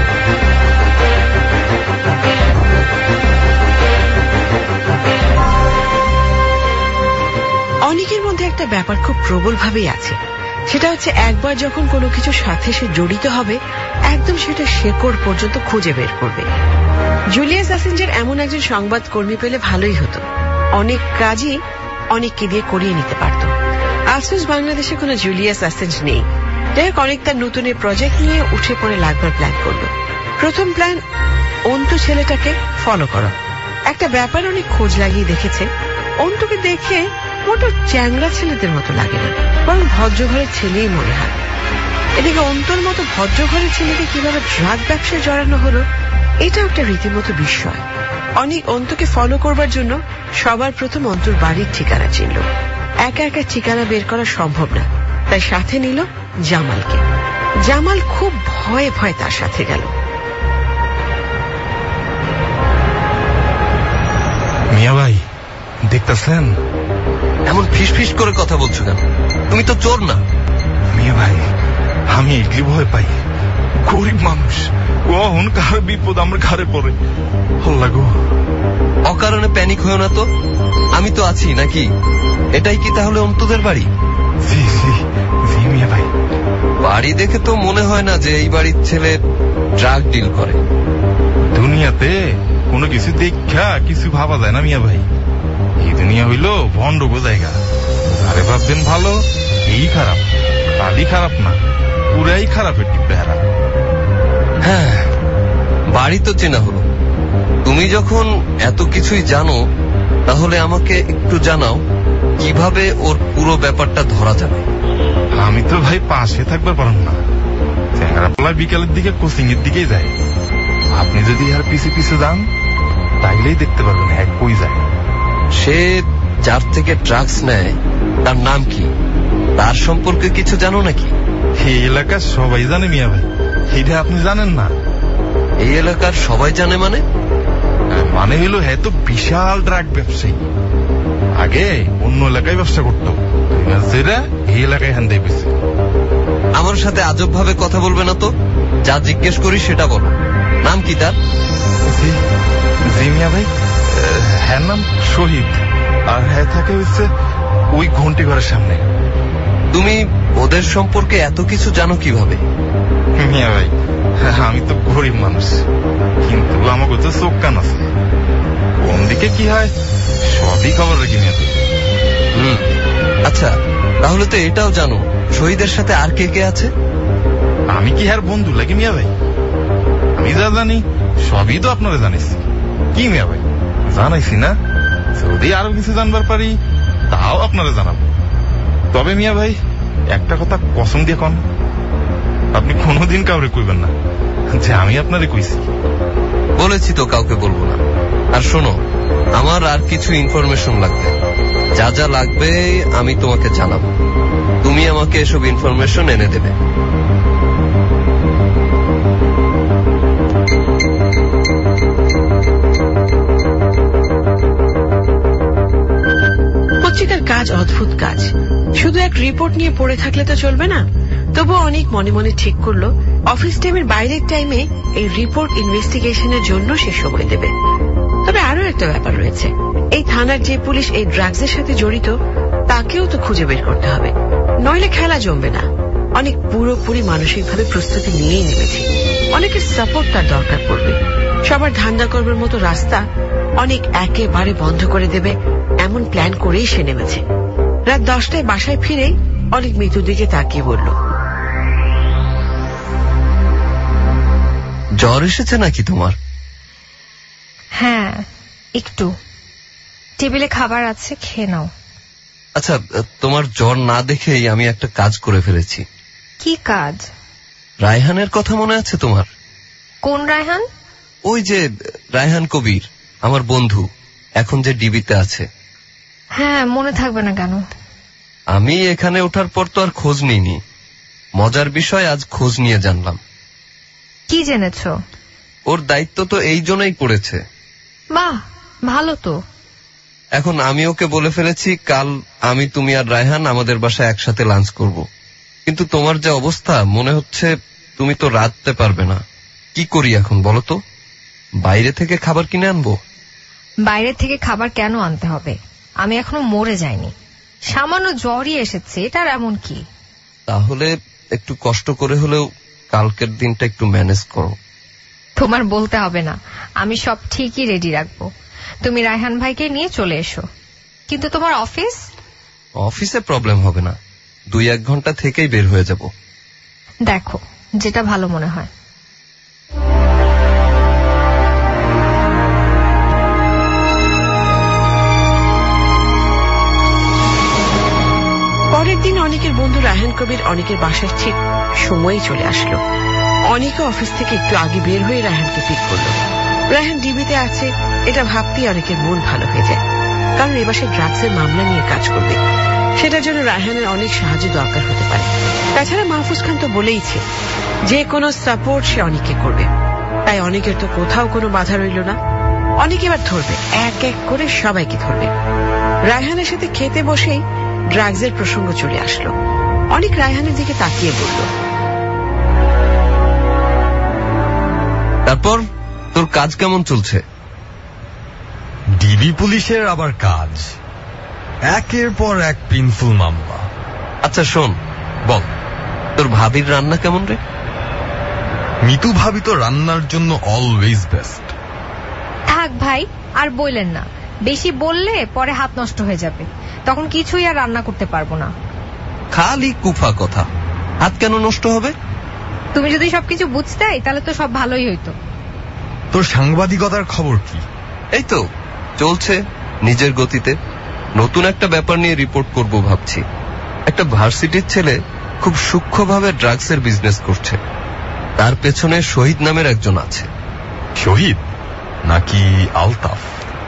Speaker 3: অনেকের মধ্যে একটা ব্যাপার খুব প্রবলভাবেই আছে, সেটা হচ্ছে একবার যখন কোনো কিছুর সাথে সে জড়িত হবে একদম সেটা শেকড় পর্যন্ত খুঁজে বের করবে। জুলিয়াস অ্যাসেঞ্জের এমন একজন সংবাদ কর্মী পেলে ভালোই হতো। অনেক কাজই অনেককে দিয়ে করিয়ে নিতে পারত। আফসোস বাংলাদেশে কোনো জুলিয়াস অ্যাসেঞ্জ নেই। যাই হোক, অনেক তার নতুন প্রজেক্ট নিয়ে উঠে পড়ে লাগবার প্ল্যান করলো। প্রথম প্ল্যান, অন্তু ছেলেটাকে ফলো করা। একটা ব্যাপার অনেক খোঁজ লাগিয়ে দেখেছে, অন্তুকে দেখে মোটো চ্যাংড়া ছেলেদের মতো লাগে না, বরং ভদ্রঘরের ছেলেই মনে হয়। এদিকে অন্তর মতো ভদ্রঘরের ছেলেকে কিভাবে ড্রাগ ব্যবসায় জড়ানো হলো এটা একটা রীতিমতো বিস্ময়। অনেক অন্তুকে ফলো করবার জন্য সবার প্রথম অন্তুর বাড়ির ঠিকানা চিনল। একা একা ঠিকানা বের করা সম্ভব না, তাই সাথে নিল জামালকে। জামাল খুব ভয়ে ভয়ে তার সাথে গেল।
Speaker 6: মিয়া ভাই, দেখতেছেন
Speaker 8: এমন ফিস করে কথা বলছো কেন? তুমি তো চোর না।
Speaker 6: মিয়া ভাই, আমি এগুলি ভয় পাই। গরিব মানুষ, কখন কার বিপদ আমরা ঘরে পড়ে। লাগো,
Speaker 8: অকারণে প্যানিক হয়েও না তো। আমি তো আছি নাকি? এটাই কি তাহলে অন্তদের বাড়ি?
Speaker 6: জি জি জি মিয়া ভাই।
Speaker 8: বাড়ি দেখে তো মনে হয় না যে এই বাড়ির ছেলে ড্রাগ ডিল করে।
Speaker 6: দুনিয়াতে কোনো কিছু দেখা কিছু ভাবা যায় না মিয়া ভাই। এই দুনিয়া হইল ভণ্ডব জায়গা। আরে ভাববেন ভালো, এই খারাপ, তালি খারাপ না, পুরাই খারাপের টিপেহারা।
Speaker 8: হ্যাঁ, বাড়ি তো চেনা হলো। তুমি যখন এত কিছুই জানো তাহলে আমাকে একটু জানাও কিভাবে ওর পুরো ব্যাপারটা ধরা যাবে।
Speaker 6: আমি তো ভাই পাশে থাকবার পারেন না। চ্যাংড়াপালা বিকালের দিকে কোচিং এর দিকেই যায়। আপনি যদি আর পিছে পিছে যান তাইলেই দেখতে পারবেন এক কই যায়।
Speaker 8: সে যার থেকে ড্রাগস নেয় তার নাম কি? তার সম্পর্কে কিছু জানো নাকি?
Speaker 6: এই এলাকার সবাই জানে মিয়া ভাই, এটা আপনি জানেন না?
Speaker 8: এই এলাকার সবাই জানে মানে?
Speaker 6: মানে হইল হ্যাঁ তো বিশাল ড্রাগ ব্যবসায়ী। আগে অন্য এলাকায় ব্যবসা করতো, যেটা এই এলাকায় হ্যান দেয় বেশি।
Speaker 8: আমার সাথে আজব ভাবে কথা বলবে না তো। যা জিজ্ঞেস করি সেটা বলো। নাম কি তার?
Speaker 6: জি মিয়া ভাই, হ্যাঁ নাম শহীদ, আর হ্যাঁ থাকে হচ্ছে ওই ঘন্টি ঘরের সামনে।
Speaker 8: তুমি ওদের সম্পর্কে এত কিছু জানো কিভাবে?
Speaker 6: মিয়া ভাই, আমি তো গরিব মানুষ, কিন্তু আমাকে তো চোখ কান আছে। কোন দিকে কি হয় সবই খবর রেখে নিয়ে।
Speaker 8: আচ্ছা, তাহলে তো এটাও জানো শহীদের সাথে আর কে কে আছে?
Speaker 6: আমি কি আর বন্ধু লাগে মিয়া ভাই? আমি যা জানি সবই তো আপনারা জানিস। কি মিয়া ভাই, জানাইছি না? যদি আরো কিছু জানবার পারি তাও আপনারা জানাবো। তবে মিয়া ভাই, একটা কথা কসম দিয়ে কন, আপনি কোনোদিন কাউরে কইবেন না যে আমি আপনারে কইছি।
Speaker 8: বলেছি তো কাউকে বলবো না। আর শোনো, আমার আর কিছু ইনফরমেশন লাগবে। যা যা লাগবে আমি তোমাকে জানাবো। তুমি তুমি আমাকে এসব ইনফরমেশন এনে দেবে।
Speaker 3: পত্রিকার কাজ অদ্ভুত কাজ, শুধু এক রিপোর্ট নিয়ে পড়ে থাকলে তো চলবে না। তবুও অনেক মনে মনে ঠিক করলো অফিস টাইমের বাইরের টাইমে এই রিপোর্ট ইনভেস্টিগেশনের জন্য সে সময় দেবে। তবে আরো একটা ব্যাপার রয়েছে, এই থানার যে পুলিশ এই ড্রাগসের সাথে জড়িত তাকেও তো খুঁজে বের করতে হবে, নইলে খেলা জমবে না। অনেক পুরোপুরি মানসিকভাবে প্রস্তুতি নিয়েই নেমেছে, অনেকের সাপোর্ট তার দরকার পড়বে। সবার ধান্দা করবার মতো রাস্তা অনেক একেবারে বন্ধ করে দেবে এমন প্ল্যান করেই সে নেমেছে। রাত 10টায় বাসায় ফিরেই অনেক মৃত্যুর দিকে তাকিয়ে বলল,
Speaker 8: জ্বর এসেছে নাকি তোমার?
Speaker 7: হ্যাঁ একটু, টেবিলে খাবার আছে, খেয়ে নাও।
Speaker 8: আচ্ছা, তোমার জ্বর না দেখেই আমি একটা কাজ করে ফেলেছি।
Speaker 7: কি কাজ?
Speaker 8: রায়হানের কথা মনে আছে তোমার?
Speaker 7: কোন রায়হান?
Speaker 8: ওই যে রায়হান কবির, আমার বন্ধু, এখন যে ডিবিতে আছে।
Speaker 7: হ্যাঁ, মনে থাকবে না কেন?
Speaker 8: আমি এখানে ওঠার পর তো আর খোঁজ নিইনি, মজার বিষয় আজ খোঁজ নিয়ে জানলাম।
Speaker 7: কি জেনেছো?
Speaker 8: ওর দায়িত্ব তো এই জন্যই পড়েছে।
Speaker 7: বাহ, ভালো তো।
Speaker 8: এখন আমি ওকে বলে ফেলেছি কাল আমি, তুমি আর রায়হান আমাদের বাসায় একসাথে লাঞ্চ করব। কিন্তু তোমার যে অবস্থা, মনে হচ্ছে তুমি তো রাঁধতে পারবে না। কি করি এখন বলো তো? বাইরে থেকে খাবার কিনে আনবো?
Speaker 7: বাইরে থেকে খাবার কেন আনতে হবে? আমি এখনো মরে যাইনি, সামান্য জ্বরই এসেছে, এটার এমন কি?
Speaker 8: তাহলে একটু কষ্ট করে হলেও কালকের দিনটা একটু ম্যানেজ করো।
Speaker 7: তোমার বলতে হবে না, আমি সব ঠিকই রেডি রাখবো। তুমি রায়হান ভাইকে নিয়ে চলে এসো। কিন্তু তোমার অফিস?
Speaker 8: অফিসে প্রবলেম হবে না, 2-1 ঘন্টা থেকেই বের হয়ে যাব।
Speaker 7: দেখো যেটা ভালো মনে হয়।
Speaker 3: পরের দিন অনেকের বন্ধু রায়হান কবির অনেকের বাসায় ঠিক সময়ই চলে আসলো। অনেকে অফিস থেকে একটু আগে বের হয়ে রায়হানকে পিক করলো। রায়হান ডিবিতে আছে এটা ভাবতেই অনেকের মন ভালো হয়ে যায়, কারণ এ বাসায় ড্রাগসের মামলা নিয়ে কাজ করবে। সেটার জন্য রায়হানের অনেক সাহায্য দরকার হতে পারে। তাছাড়া মাহফুজ খান তো বলেইছে যে কোনো সাপোর্ট সে অনেককে করবে, তাই অনেকের তো কোথাও কোনো বাধা রইল না। অনেক এবার ধরবে, এক এক করে সবাইকে ধরবে। রায়হানের সাথে খেতে বসেই ড্রাগসের প্রসঙ্গ চলে আসলো। অনেক রায়হানের দিকে তাকিয়ে বলল,
Speaker 8: তারপর তোর কাজ কেমন চলছে?
Speaker 10: ডিবি পুলিশের আবার কাজ, একের পর এক পেইনফুল মামলা।
Speaker 8: আচ্ছা শোন,
Speaker 10: বল,
Speaker 8: তোর ভাবির রান্না কেমন রে?
Speaker 10: মিতু ভাবি তো রান্নার জন্য অলওয়েজ বেস্ট।
Speaker 7: থাক ভাই, আর বললেন না, বেশি বললে পরে হাত নষ্ট হয়ে যাবে, তখন কিছুই আর রান্না করতে পারবো না।
Speaker 8: খালি কুফা কথা, হাত কেন নষ্ট হবে?
Speaker 7: তুমি যদি সবকিছু বুঝতে তাহলে তো সব ভালোই হইতো।
Speaker 10: তোর সাংবাদিকতার খবর কি?
Speaker 8: এই তো চলছে নিজের গতিতে। নতুন একটা ব্যাপার নিয়ে রিপোর্ট করব ভাবছি। একটা ভার্সিটির ছেলে খুব সূক্ষ্মভাবে ড্রাগসের বিজনেস করছে, তার পেছনে শহীদ নামের একজন আছে।
Speaker 10: শহীদ নাকি আলতাফ?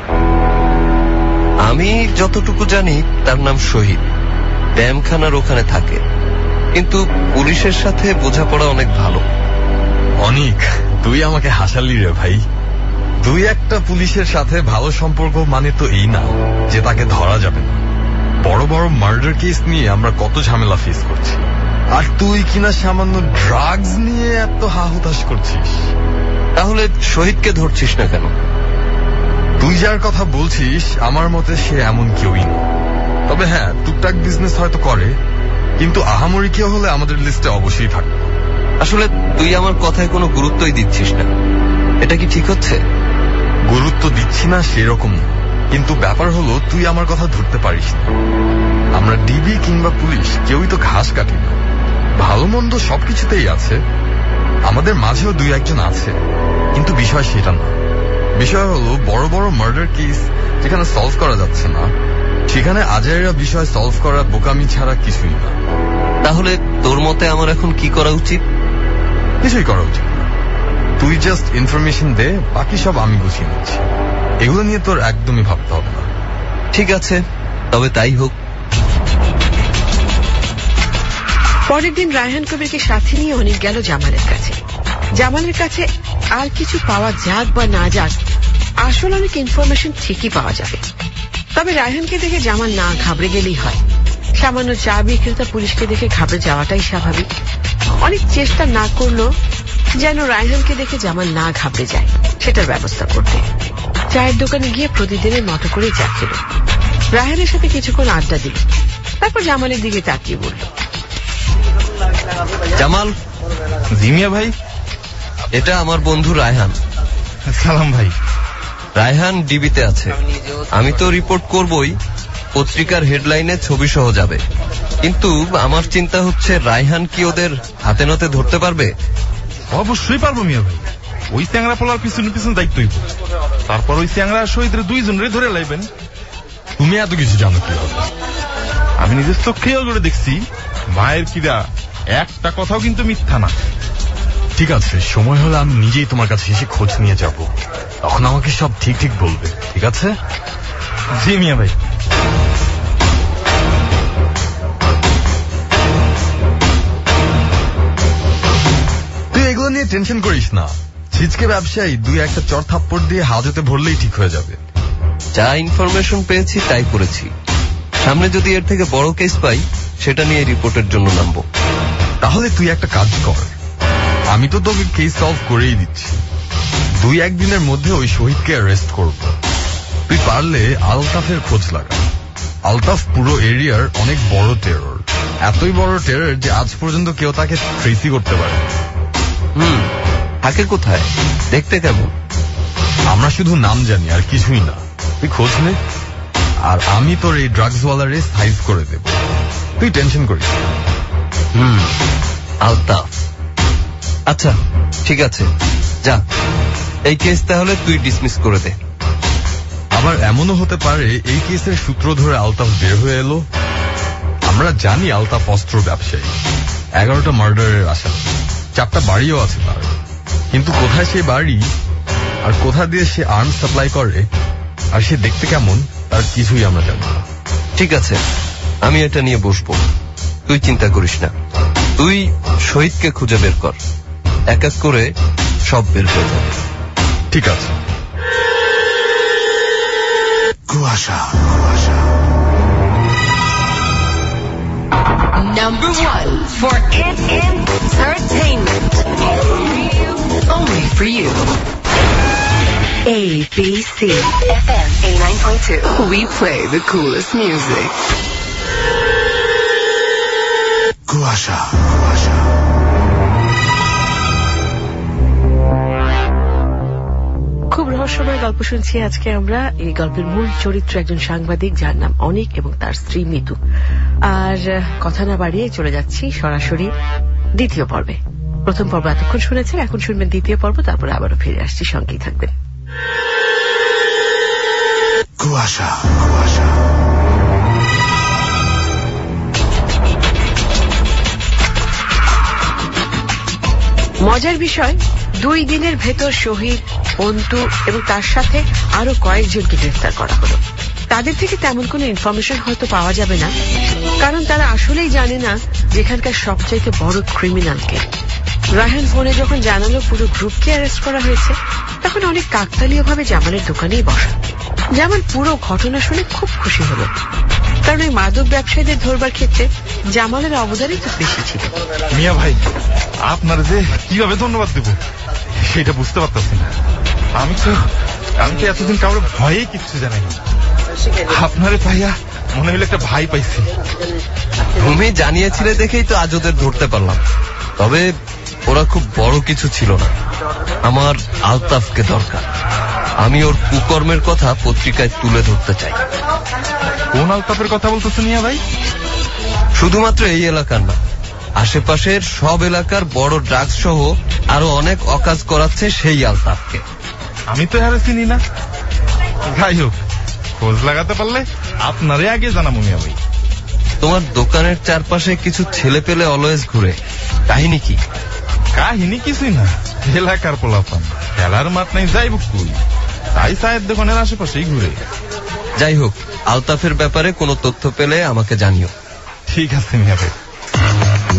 Speaker 8: আমি যতটুকু জানি তার নাম শহীদ, ব্যায়ামখানার ওখানে থাকে, কিন্তু পুলিশের সাথে বোঝাপড়া অনেক ভালো।
Speaker 10: অনেক, তুই আমাকে হাসালি রে ভাই। 2-1টা পুলিশের সাথে ভালো সম্পর্ক মানে তো এই না যে তাকে ধরা যাবে না। বড় বড় মার্ডার কেস নিয়ে আমরা কত ঝামেলা ফেস করছি, আর তুই কিনা সামান্য ড্রাগস নিয়ে এত হাহুতাশ করছিস।
Speaker 8: তাহলে শহীদকে ধরছিস না কেন?
Speaker 10: তুই যার কথা বলছিস আমার মতে সে এমন কেউই না। তবে হ্যাঁ, টুকটাক বিজনেস হয়তো করে, কিন্তু আহামরি কেউ হলে আমাদের লিস্টে অবশ্যই থাকবে।
Speaker 8: আসলে তুই আমার কথায় কোনো গুরুত্বই দিচ্ছিস না, এটা কি ঠিক হচ্ছে?
Speaker 10: গুরুত্ব দিচ্ছি না সেরকম না, কিন্তু ব্যাপার হলো তুই আমার কথা ধরতে পারিস না। আমরা ডিবি কিংবা পুলিশ কেউই তো ঘাস কাটি না, ভালো মন্দ সবকিছুতেই আছে। আমাদের মাঝেও 2-1জন আছে, কিন্তু বিষয় সেটা না। বিষয় হলো বড় বড় মার্ডার কেস যেখানে সলভ করা যাচ্ছে না, সেখানে আজাইরা বিষয় সলভ করা বোকামি ছাড়া কিছুই না।
Speaker 8: তাহলে তোর মতে আমার এখন কি করা উচিত?
Speaker 10: কিছুই করা উচিত না, তুই জাস্ট ইনফরমেশন দে, বাকি সব আমি গুছিয়ে নিচ্ছি। এগুলো নিয়ে তোর একদমই ভাবতে হবে না।
Speaker 8: ঠিক আছে, তবে তাই হোক।
Speaker 3: পরের দিন রায়হান কবিরকে সাথে নিয়ে অনেক গেল জামালের কাছে। জামালের কাছে আর কিছু পাওয়া যাক বা না যাক, আসল অনেক ইনফরমেশন ঠিকই পাওয়া যাবে। তবে রায়হানকে দেখে জামাল না ঘাবড়ে গেলেই হয়। সামান্য চা বিক্রেতা পুলিশকে দেখে ঘাবড়ে যাওয়াটাই স্বাভাবিক। অনেক চেষ্টা না করলো যেন রায়হানকে দেখে জামাল না ঘাবড়ে যায় সেটার ব্যবস্থা করতে। চায়ের দোকানে গিয়ে প্রতিদিনের মতো করে চা খেল। রায়হানের সাথে কিছুক্ষণ আড্ডা দিল, তারপর জামালের দিকে তাকিয়ে বলল,
Speaker 8: জামাল।
Speaker 6: জি মিয়া ভাই।
Speaker 8: এটা আমার বন্ধু রায়হান।
Speaker 6: সালাম ভাই।
Speaker 8: রায়হান ডিবিতে আছে। আমি তো রিপোর্ট করবই, পত্রিকার হেডলাইনে ছবি সহ যাবে। কিন্তু আমার চিন্তা হচ্ছে রায়হান কি ওদের হাতে নাতে ধরতে পারবে?
Speaker 6: অবশ্যই পারবো মিয়া ভাই। ওই চ্যাংরা পোলার পিছনে পিছনে দায়িত্ব হইব। তারপর ওই চ্যাংরা শহীদের 2 জনের ধরে লাইবেন।
Speaker 10: তুমি এত কিছু জানো কি?
Speaker 6: আমি নিজের চোখেও করে দেখছি। মায়ের কিরা একটা কথাও কিন্তু মিথ্যা না।
Speaker 10: ঠিক আছে, সময় হলে আমি নিজেই তোমার কাছে এসে খোঁজ নিয়ে যাব। তখন আমাকে সব ঠিক ঠিক বলবে, ঠিক আছে?
Speaker 6: জি মিয়া ভাই।
Speaker 10: তুই এগুলো নিয়ে টেনশন করিস না। ছিচকে ব্যবসায়ী 2-1 চর থাপ্পড় দিয়ে হাজতে ভরলেই ঠিক হয়ে যাবে।
Speaker 8: যা ইনফরমেশন পেয়েছি তাই করেছি। সামনে যদি এর থেকে বড় কেস পাই, সেটা নিয়ে রিপোর্টের জন্য নামবো।
Speaker 10: তাহলে তুই একটা কাজ কর, আমি তো তোকে কেস সলভ করেই দিচ্ছি। 2-1 দিনের মধ্যে ওই শহীদকে অ্যারেস্ট করব। তুই পারলে আলতাফের খোঁজ লাগা। আলতাফ পুরো এরিয়ার অনেক বড় টেরর। এতই বড় টেরর যে আজ পর্যন্ত কেউ তাকে ট্রেসি করতে পারে।
Speaker 8: থাকে কোথায়? দেখতে কেমন?
Speaker 10: আমরা শুধু নাম জানি আর কিছুই না। তুই খোঁজ নে, আর আমি তোর এই ড্রাগসওয়ালারে সাইজ করে দেব। তুই টেনশন করিস।
Speaker 8: আলতাফ। আচ্ছা ঠিক আছে, যা, এই কেস তাহলে তুই ডিসমিস করে দে।
Speaker 10: আবার এমনও হতে পারে এই কেসের সূত্র ধরে আলতাফ বের হয়ে এলো। আমরা জানি আলতাফ অস্ত্র ব্যবসায়ী, 11টা মার্ডারের আসামি, 4টা বাড়িও আছে তার। কিন্তু কোথায় সে বাড়ি আর কোথা দিয়ে সে আর্ম সাপ্লাই করে আর সে দেখতে কেমন, তার কিছুই আমরা জানি না।
Speaker 8: ঠিক আছে, আমি এটা নিয়ে বসবো, তুই চিন্তা করিস না। তুই শহীদকে খুঁজে বের কর, এক এক করে সব বের হয়ে যাবে।
Speaker 10: ঠিক আছে।
Speaker 2: কুয়াশা।
Speaker 5: Number 1 for entertainment. Only for you. ABC FM 89.2. We play the coolest music.
Speaker 2: কুয়াশা।
Speaker 3: খুব রহস্যময় গল্প শুনছি আজকে আমরা। এই গল্পের মূল চরিত্র একজন সাংবাদিক যার নাম অনিক এবং তার স্ত্রী মিতু। আর কথা না বাড়িয়ে চলে যাচ্ছি সরাসরি দ্বিতীয় পর্বে। প্রথম পর্ব এতক্ষণ শুনেছেন, এখন শুনবেন দ্বিতীয় পর্ব, তারপরে আবারও ফিরে আসছি, সঙ্গেই থাকবেন।
Speaker 2: কুয়াশা।
Speaker 3: মজার বিষয়, 2 দিনের ভেতর শহীদ, অন্তু এবং তার সাথে আরো কয়েকজনকে গ্রেফতার করা হলো। তাদের থেকে তেমন কোনো ইনফরমেশন হয়তো পাওয়া যাবে না, কারণ তারা আসলেই জানে না যেখানকার সবচাইতে বড় ক্রিমিনালকে। রায়হান ফোনে যখন জানালো পুরো গ্রুপকে অ্যারেস্ট করা হয়েছে, তখন অনেক কাকতালীয়ভাবে জামালের দোকানেই বসা। জামাল পুরো ঘটনা শুনে খুব খুশি হলো, কারণ এই মাদক ব্যবসায়ীদের ধরবার ক্ষেত্রে জামালের অবদানই তো বেশি ছিল।
Speaker 6: মিয়া ভাই, আপনার যে কিভাবে ধন্যবাদ দেব সেটা বুঝতে পারতেছি না। আমি তো এতদিন কাউরে ভয়ে কিচ্ছু জানাই না। আপনারে পাইয়া মনে হইলে একটা ভাই পাইছি।
Speaker 8: তুমি জানিয়েছিলে দেখেই তো আজ ওদের ধরতে পারলাম। তবে ওরা খুব বড় কিছু ছিল না। আমার আলতাফকে দরকার। আমি ওর কুকর্মের কথা পত্রিকায় তুলে ধরতে চাই।
Speaker 6: কোন আলতাফের কথা বলতেছেন মিয়া ভাই?
Speaker 8: শুধুমাত্র এই এলাকার না, আশেপাশের সব এলাকার বড় ড্রাগস সহ আরো অনেক অকাজ করাচ্ছে সেই আলতাফকে।
Speaker 6: আমি তো হারে চিনি না। যাই হোক, খোঁজ লাগাতে পারলে আপনারে আগে জানাবো মিয়া ভাই।
Speaker 8: তোমার দোকানের চারপাশে কিছু ছেলে পেলে অলওয়েজ ঘুরে, কাহিনী কি?
Speaker 6: কাহিনী কিছুই না, এলাকার পোলাপান, খেলার মাঠ নাই, যাইব কই, তাই চায়ের দোকানের আশেপাশেই ঘুরে।
Speaker 8: যাই হোক, আলতাফের ব্যাপারে কোনো তথ্য পেলে আমাকে জানিও।
Speaker 6: ঠিক আছে মিয়া ভাই।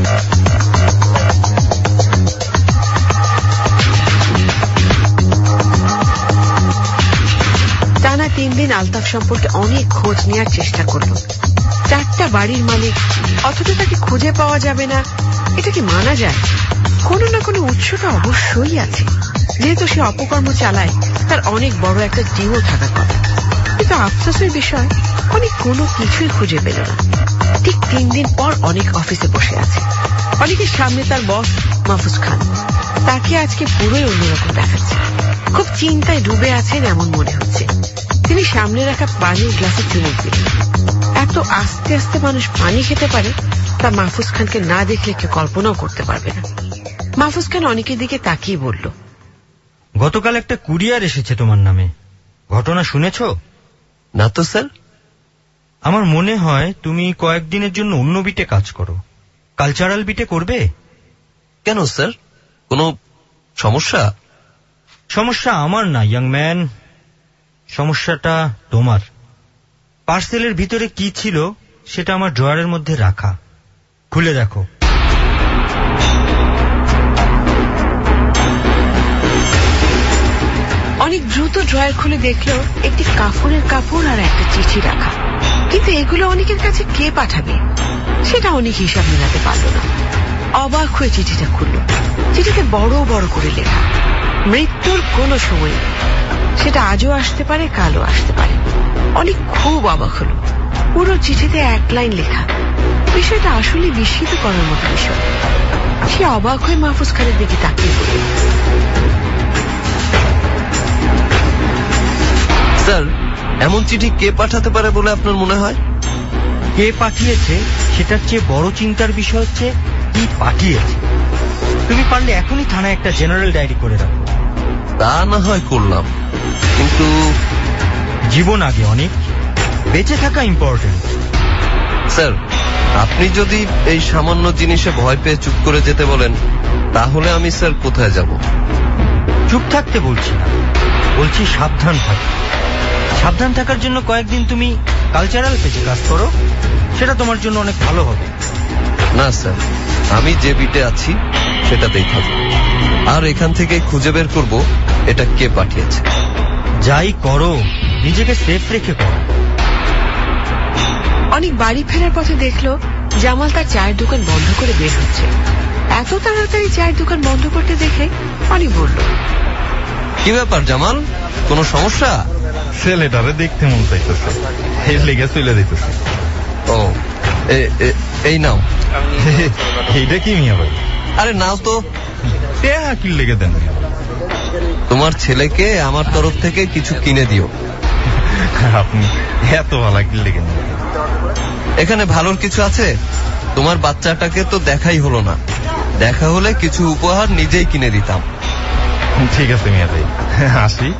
Speaker 3: টানা 3 দিন আলতাফ সম্পর্কে অনেক খোঁজ নেওয়ার চেষ্টা করল। 4টা বাড়ির মালিক, অথচ তাকে খুঁজে পাওয়া যাবে না, এটা কি মানা যায়? কোনো না কোনো উৎসটা অবশ্যই আছে। যেহেতু সে অপকর্ম চালায়, তার অনেক বড় একটা ডিও থাকার কথা। কিন্তু আফসোসের বিষয়, অনেক কোনো কিছুই খুঁজে পেল না। ঠিক 3 দিন পর অনেক অফিসে বসে আছে। অনেকের সামনে তার বস মাহফুজ খান। তাকে আজকে পুরোই অন্যরকম দেখাচ্ছে। খুব চিন্তায় ডুবে আছেন এমন মনে হচ্ছে। তিনি সামনে রাখা পানির গ্লাসে চুমুক দিলেন। এত আস্তে আস্তে মানুষ পানি খেতে পারে, তা মাহফুজ খানকে না দেখলে কেউ কল্পনাও করতে পারবে না। মাহফুজ খান অনেকের দিকে তাকিয়ে বলল,
Speaker 9: গতকাল একটা কুরিয়ার এসেছে তোমার নামে, ঘটনা শুনেছ?
Speaker 8: না তো স্যার।
Speaker 9: আমার মনে হয় তুমি কয়েকদিনের জন্য অন্য বিটে কাজ করো। কালচারাল বিটে করবে?
Speaker 8: কেন স্যার, কোনো সমস্যা?
Speaker 9: সমস্যা আমার না ইয়াং ম্যান, সমস্যাটা তোমার। পার্সেলের ভিতরে কি ছিল সেটা আমার ড্রয়ারের মধ্যে রাখা, খুলে দেখো।
Speaker 3: অনেক দ্রুত ড্রয়ার খুলে দেখল একটি কাফনের কাপড় আর একটা চিঠি রাখা। কিন্তু এগুলো অনেকের কাছে কে পাঠাবে সেটা অনেক হিসাব মেলাতে পারল না। অবাক হয়ে চিঠিটা খুলল। চিঠিতে বড় বড় করে লেখা, মৃত্যুর কোনো সময় নেই। সেটা আজও আসতে পারে, কালও আসতে পারে। অনেক খুব অবাক হল। পুরো চিঠিতে 1 লাইন লেখা। বিষয়টা আসলে বিস্মিত করার মতো বিষয়। সে অবাক হয়ে মাহফুজ খানের দিকে তাকিয়ে বলল,
Speaker 8: স্যার, এমন চিঠি কে পাঠাতে পারে বলে আপনার মনে হয়?
Speaker 9: কে পাঠিয়েছে সেটার চেয়ে বড় চিন্তার বিষয় হচ্ছে কি পাঠিয়েছে। তুমি পারলে এখনই থানায় একটা জেনারেল ডায়েরি করে রাখো।
Speaker 8: তা না হয় করলাম, কিন্তু
Speaker 9: জীবন আগে অনেক, বেঁচে থাকা ইম্পর্টেন্ট।
Speaker 8: স্যার, আপনি যদি এই সামান্য জিনিসে ভয় পেয়ে চুপ করে যেতে বলেন, তাহলে আমি স্যার কোথায় যাব?
Speaker 9: চুপ থাকতে বলছি না, বলছি সাবধান থাকো। সাবধান থাকার জন্য কয়েকদিন তুমি কালচারাল পেজে কাজ করো, সেটা তোমার জন্য অনেক ভালো হবে।
Speaker 8: না স্যার, আমি যে বিটে আছি সেটাতেই থাকবো, আর এখান থেকে খুঁজে বের করব এটা কে পাঠিয়েছে।
Speaker 9: যাই করো নিজেকে সেফ রেখে করো।
Speaker 3: অনেক বাড়ি ফেরার পথে দেখলো জামাল তার চায়ের দোকান বন্ধ করে বের হচ্ছে। এত তাড়াতাড়ি চায়ের দোকান বন্ধ করতে দেখে অনেক বলল,
Speaker 8: কি ব্যাপার জামাল, কোনো সমস্যা?
Speaker 6: ছেলেটারে দেখতে মন চাইতেছে, এর লেগে চলে দিতেছে।
Speaker 8: ও, এই নাও।
Speaker 6: এইটা কি মিয়া ভাই?
Speaker 8: আরে নাও তো।
Speaker 6: কি লেগে দেন?
Speaker 8: তোমার ছেলেকে আমার তরফ থেকে কিছু কিনে দিও।
Speaker 6: আপনি এত ভালো কি লেগে?
Speaker 8: এখানে ভালোর কিছু আছে? তোমার বাচ্চাটাকে তো দেখাই হলো না, দেখা হলে কিছু উপহার নিজেই কিনে দিতাম।
Speaker 6: ঠিক আছে মিয়া ভাই, আসি।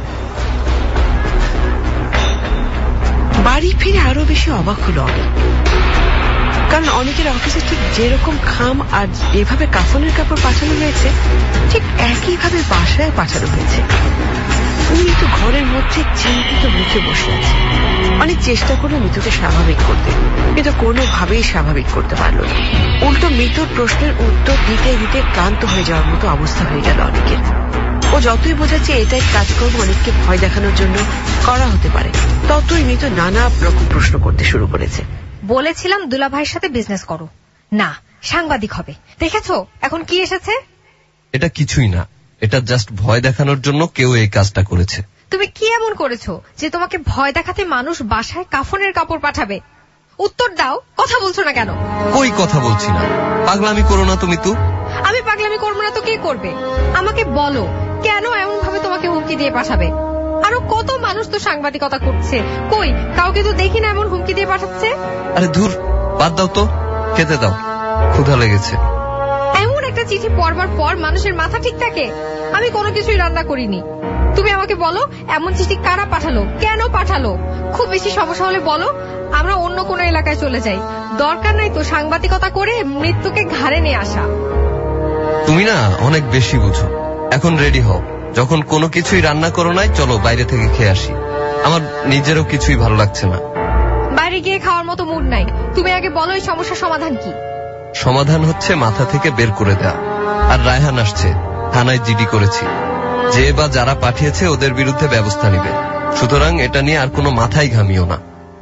Speaker 3: বাড়ি ফিরে আরো বেশি অবাক হলো অনেক। কারণ অনেকের অফিসে ঠিক যেরকম খাম আর যেভাবে কাফনের কাপড় পাঠানো হয়েছে, ঠিক একইভাবে বাসায় পাঠানো হয়েছে। উনি তো ঘরের মধ্যে চিন্তিত মুখে বসে আছে। অনেক চেষ্টা করলো মৃত্যুকে স্বাভাবিক করতে, কিন্তু কোনোভাবেই স্বাভাবিক করতে পারল না। উল্টো মৃত্যুর প্রশ্নের উত্তর দিতে দিতে ক্লান্ত হয়ে যাওয়ার মতো অবস্থা হয়ে গেল অনেকের। ও যতই বোঝাচ্ছে এটাই কাজকর্ম অনেককে ভয় দেখানোর জন্য করা হতে পারে, ততই মৃত্যু নানা রকম প্রশ্ন করতে শুরু করেছে।
Speaker 7: বলেছিলাম দুলা ভাইয়ের সাথে বিজনেস করো না, সাংবাদিক হবে। দেখেছো এখন কি এসেছে?
Speaker 8: এটা কিছুই না, এটা জাস্ট ভয় দেখানোর জন্য কেউ এই কাজটা করেছে।
Speaker 7: তুমি কি এমন করেছো যে তোমাকে ভয় দেখাতে মানুষ বাসায় কাফনের কাপড় পাঠাবে? উত্তর দাও, কথা বলছো না কেন?
Speaker 8: কই কথা বলছি না, পাগলামি করো না তুমি তো।
Speaker 7: আমি পাগলামি করবো না তো কে করবে? আমাকে বলো কেন এমন ভাবে তোমাকে হুমকি দিয়ে পাঠাবে? আরো কত মানুষ তো সাংবাদিকতা করছে, কই কাউকে তো দেখি না এমন হুমকি দিয়ে পাঠাচ্ছে।
Speaker 8: আরে ধুর, বাদ দাও তো, খেতে দাও, ক্ষুধা লেগেছে।
Speaker 7: এমন একটা চিঠি পড়বার পর মানুষের মাথা ঠিক থাকে? আমি কোনো কিছুই রান্না করিনি। তুমি আমাকে বলো এমন চিঠি কারা পাঠালো, কেন পাঠালো? খুব বেশি সমস্যা হলে বলো, আমরা অন্য কোনো এলাকায় চলে যাই। দরকার নাই তো সাংবাদিকতা করে মৃত্যুকে ঘাড়ে নিয়ে আসা।
Speaker 8: তুমি না অনেক বেশি বুঝো। এখন রেডি হও, যখন কোনো কিছুই রান্না করো নাই, চলো বাইরে থেকে খেয়ে আসি। আমার নিজেরও কিছুই ভালো লাগছে না।
Speaker 7: বাইরে গিয়ে খাওয়ার মতো মুড নাই। তুমি আগে বলো এই সমস্যার সমাধান কি?
Speaker 8: সমাধান হচ্ছে মাথা থেকে বের করে দেওয়া। আর রায়হান আসছে, থানায় জিডি করেছি, যে বা যারা পাঠিয়েছে ওদের বিরুদ্ধে ব্যবস্থা নেবে। সুতরাং এটা নিয়ে আর কোনো মাথায় ঘামিও না।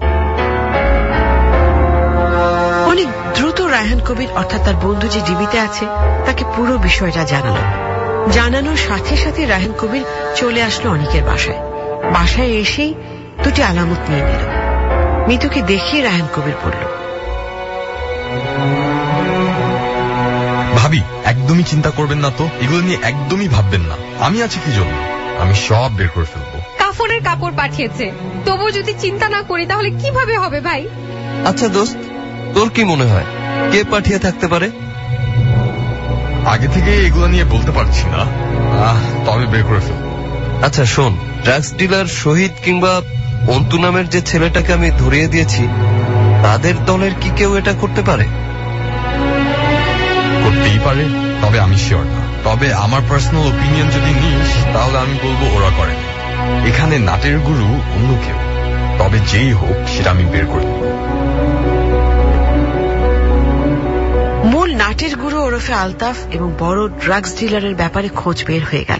Speaker 3: অনেক দ্রুত রায়হান কবির অর্থাৎ তার বন্ধু যে ডিবিতে আছে তাকে পুরো বিষয়টা জানানোর সাথে সাথে রায়হান কবির চলে আসলো অনিকের বাসায়। বাসায় এসেই দুটি আলামত নিয়ে নিল। মিতুকে দেখিয়ে রায়হান কবির বলল,
Speaker 10: ভাবি একদমই চিন্তা করবেন না তো, এগুলো নিয়ে একদমই ভাববেন না। আমি আছি কি জন্য, আমি সব বের করে ফেলবো।
Speaker 7: কাফনের কাপড় পাঠিয়েছে, তবু যদি চিন্তা না করি তাহলে কিভাবে হবে ভাই?
Speaker 8: আচ্ছা দোস্ত, তোর কি মনে হয় কে পাঠিয়ে থাকতে পারে?
Speaker 10: আগে থেকে এগুলো নিয়ে বলতে পারছি না, তবে বের করে ফেলবো।
Speaker 8: আচ্ছা শোন, ড্রাগস ডিলার শহীদ কিংবা অন্তু নামের যে ছেলেটাকে আমি ধরিয়ে দিয়েছি, তাদের দলের কি কেউ এটা করতে পারে?
Speaker 10: করতেই পারে, তবে আমি শিওর না। তবে আমার পার্সোনাল ওপিনিয়ন যদি নিস তাহলে আমি বলবো ওরা করে। এখানে নাটের গুরু অন্য কেউ, তবে যেই হোক সেটা আমি বের করে দেব।
Speaker 3: মূল নাটের গুরু ওরফে আলতাফ এবং বড় ড্রাগস ডিলারের ব্যাপারে খোঁজ বের হয়ে গেল।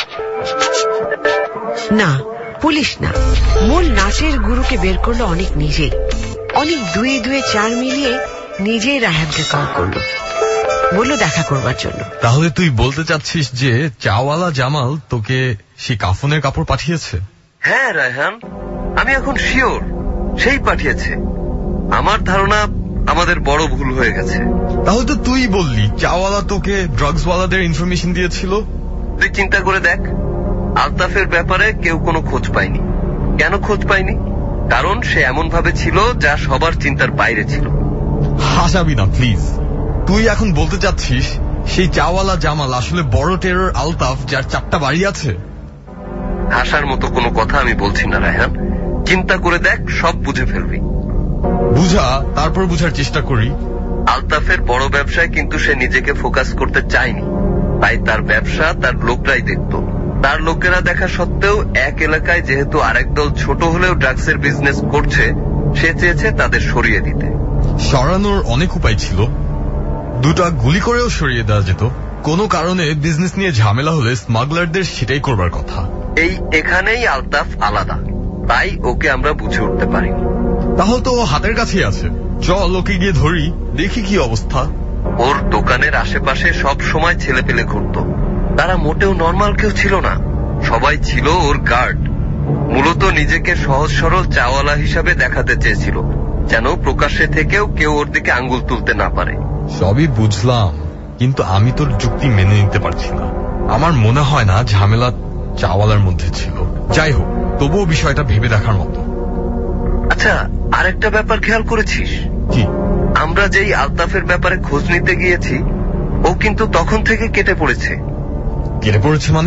Speaker 3: না, পুলিশ না, মূল নাটের গুরুকে বের করলো অনেক নিজেই। অনেক 2-2-4 মিলিয়ে নিজেই রায়হানকে কল করলো, বললো দেখা করবার জন্য।
Speaker 10: তাহলে তুই বলতে চাচ্ছিস যে চাওয়ালা জামাল তোকে সেই কাফনের কাপড় পাঠিয়েছে?
Speaker 8: হ্যাঁ রায়হান, আমি এখন শিওর সেই পাঠিয়েছে। আমার ধারণা আমাদের বড় ভুল হয়ে গেছে।
Speaker 10: তাহলে তো তুই বললি চাওয়ালা তোকে ড্রাগসওয়ালাদের ইনফরমেশন দিয়েছিল।
Speaker 8: তুই চিন্তা করে দেখ, আলতাফের ব্যাপারে কেউ কোনো খোঁজ পায়নি। কেন খোঁজ পায়নি? কারণ সে এমন ভাবে ছিল যা সবার চিন্তার বাইরে ছিল।
Speaker 10: হাসাবি না প্লিজ। তুই এখন বলতে চাচ্ছিস সেই চাওয়ালা জামাল আসলে বড় টেরর আলতাফ, যার 4টা বাড়ি আছে?
Speaker 8: হাসার মতো কোনো কথা আমি বলছি না রায়হান, চিন্তা করে দেখ, সব বুঝে ফেলবি।
Speaker 10: বুঝা, তারপর বুঝার চেষ্টা করি।
Speaker 8: আলতাফের বড় ব্যবসায় কিন্তু সে নিজেকে ফোকাস করতে চায়নি, তাই তার ব্যবসা তার লোকরাই দেখত। তার লোকেরা দেখা সত্ত্বেও এক এলাকায় যেহেতু আরেক দল ছোট হলেও ড্রাগসের বিজনেস করছে, সে চেয়েছে তাদের সরিয়ে দিতে।
Speaker 10: সরানোর অনেক উপায় ছিল, 2টা গুলি করেও সরিয়ে দেওয়া যেত। কোনো কারণে বিজনেস নিয়ে ঝামেলা হলে স্মাগলারদের সেটাই করবার কথা।
Speaker 8: এখানেই আলতাফ আলাদা, তাই ওকে আমরা বুঝে উঠতে পারিনি।
Speaker 10: তাহলে তো ও হাতের কাছেই আছে, চল ওকে গিয়ে ধরি, দেখি কি অবস্থা।
Speaker 8: ওর দোকানের আশেপাশে সব সময় ছেলে পেলে ঘুরত। তারা মোটেও নর্মাল কেউ ছিল না, সবাই ছিল ওর গার্ড। মূলত নিজেকে সহজ সরল চাওয়ালা হিসাবে দেখাতে চেয়েছিল, যেন প্রকাশ্যে থেকেও কেউ ওর দিকে আঙ্গুল তুলতে না পারে।
Speaker 10: সবই বুঝলাম, কিন্তু আমি তোর যুক্তি মেনে নিতে পারছি না। আমার মনে হয় না ঝামেলা চাওয়ালার মধ্যে ছিল। যাই হোক, তবুও বিষয়টা ভেবে দেখার মতো।
Speaker 8: আচ্ছা, আরেকটা ব্যাপার খেয়াল করেছিস?
Speaker 10: কি?
Speaker 8: আমরা যেই আলতাফের ব্যাপারে খোঁজ নিতে গিয়েছি, ও কিন্তু তখন থেকে কেটে পড়েছে।
Speaker 10: কেটে পড়েছে মানে?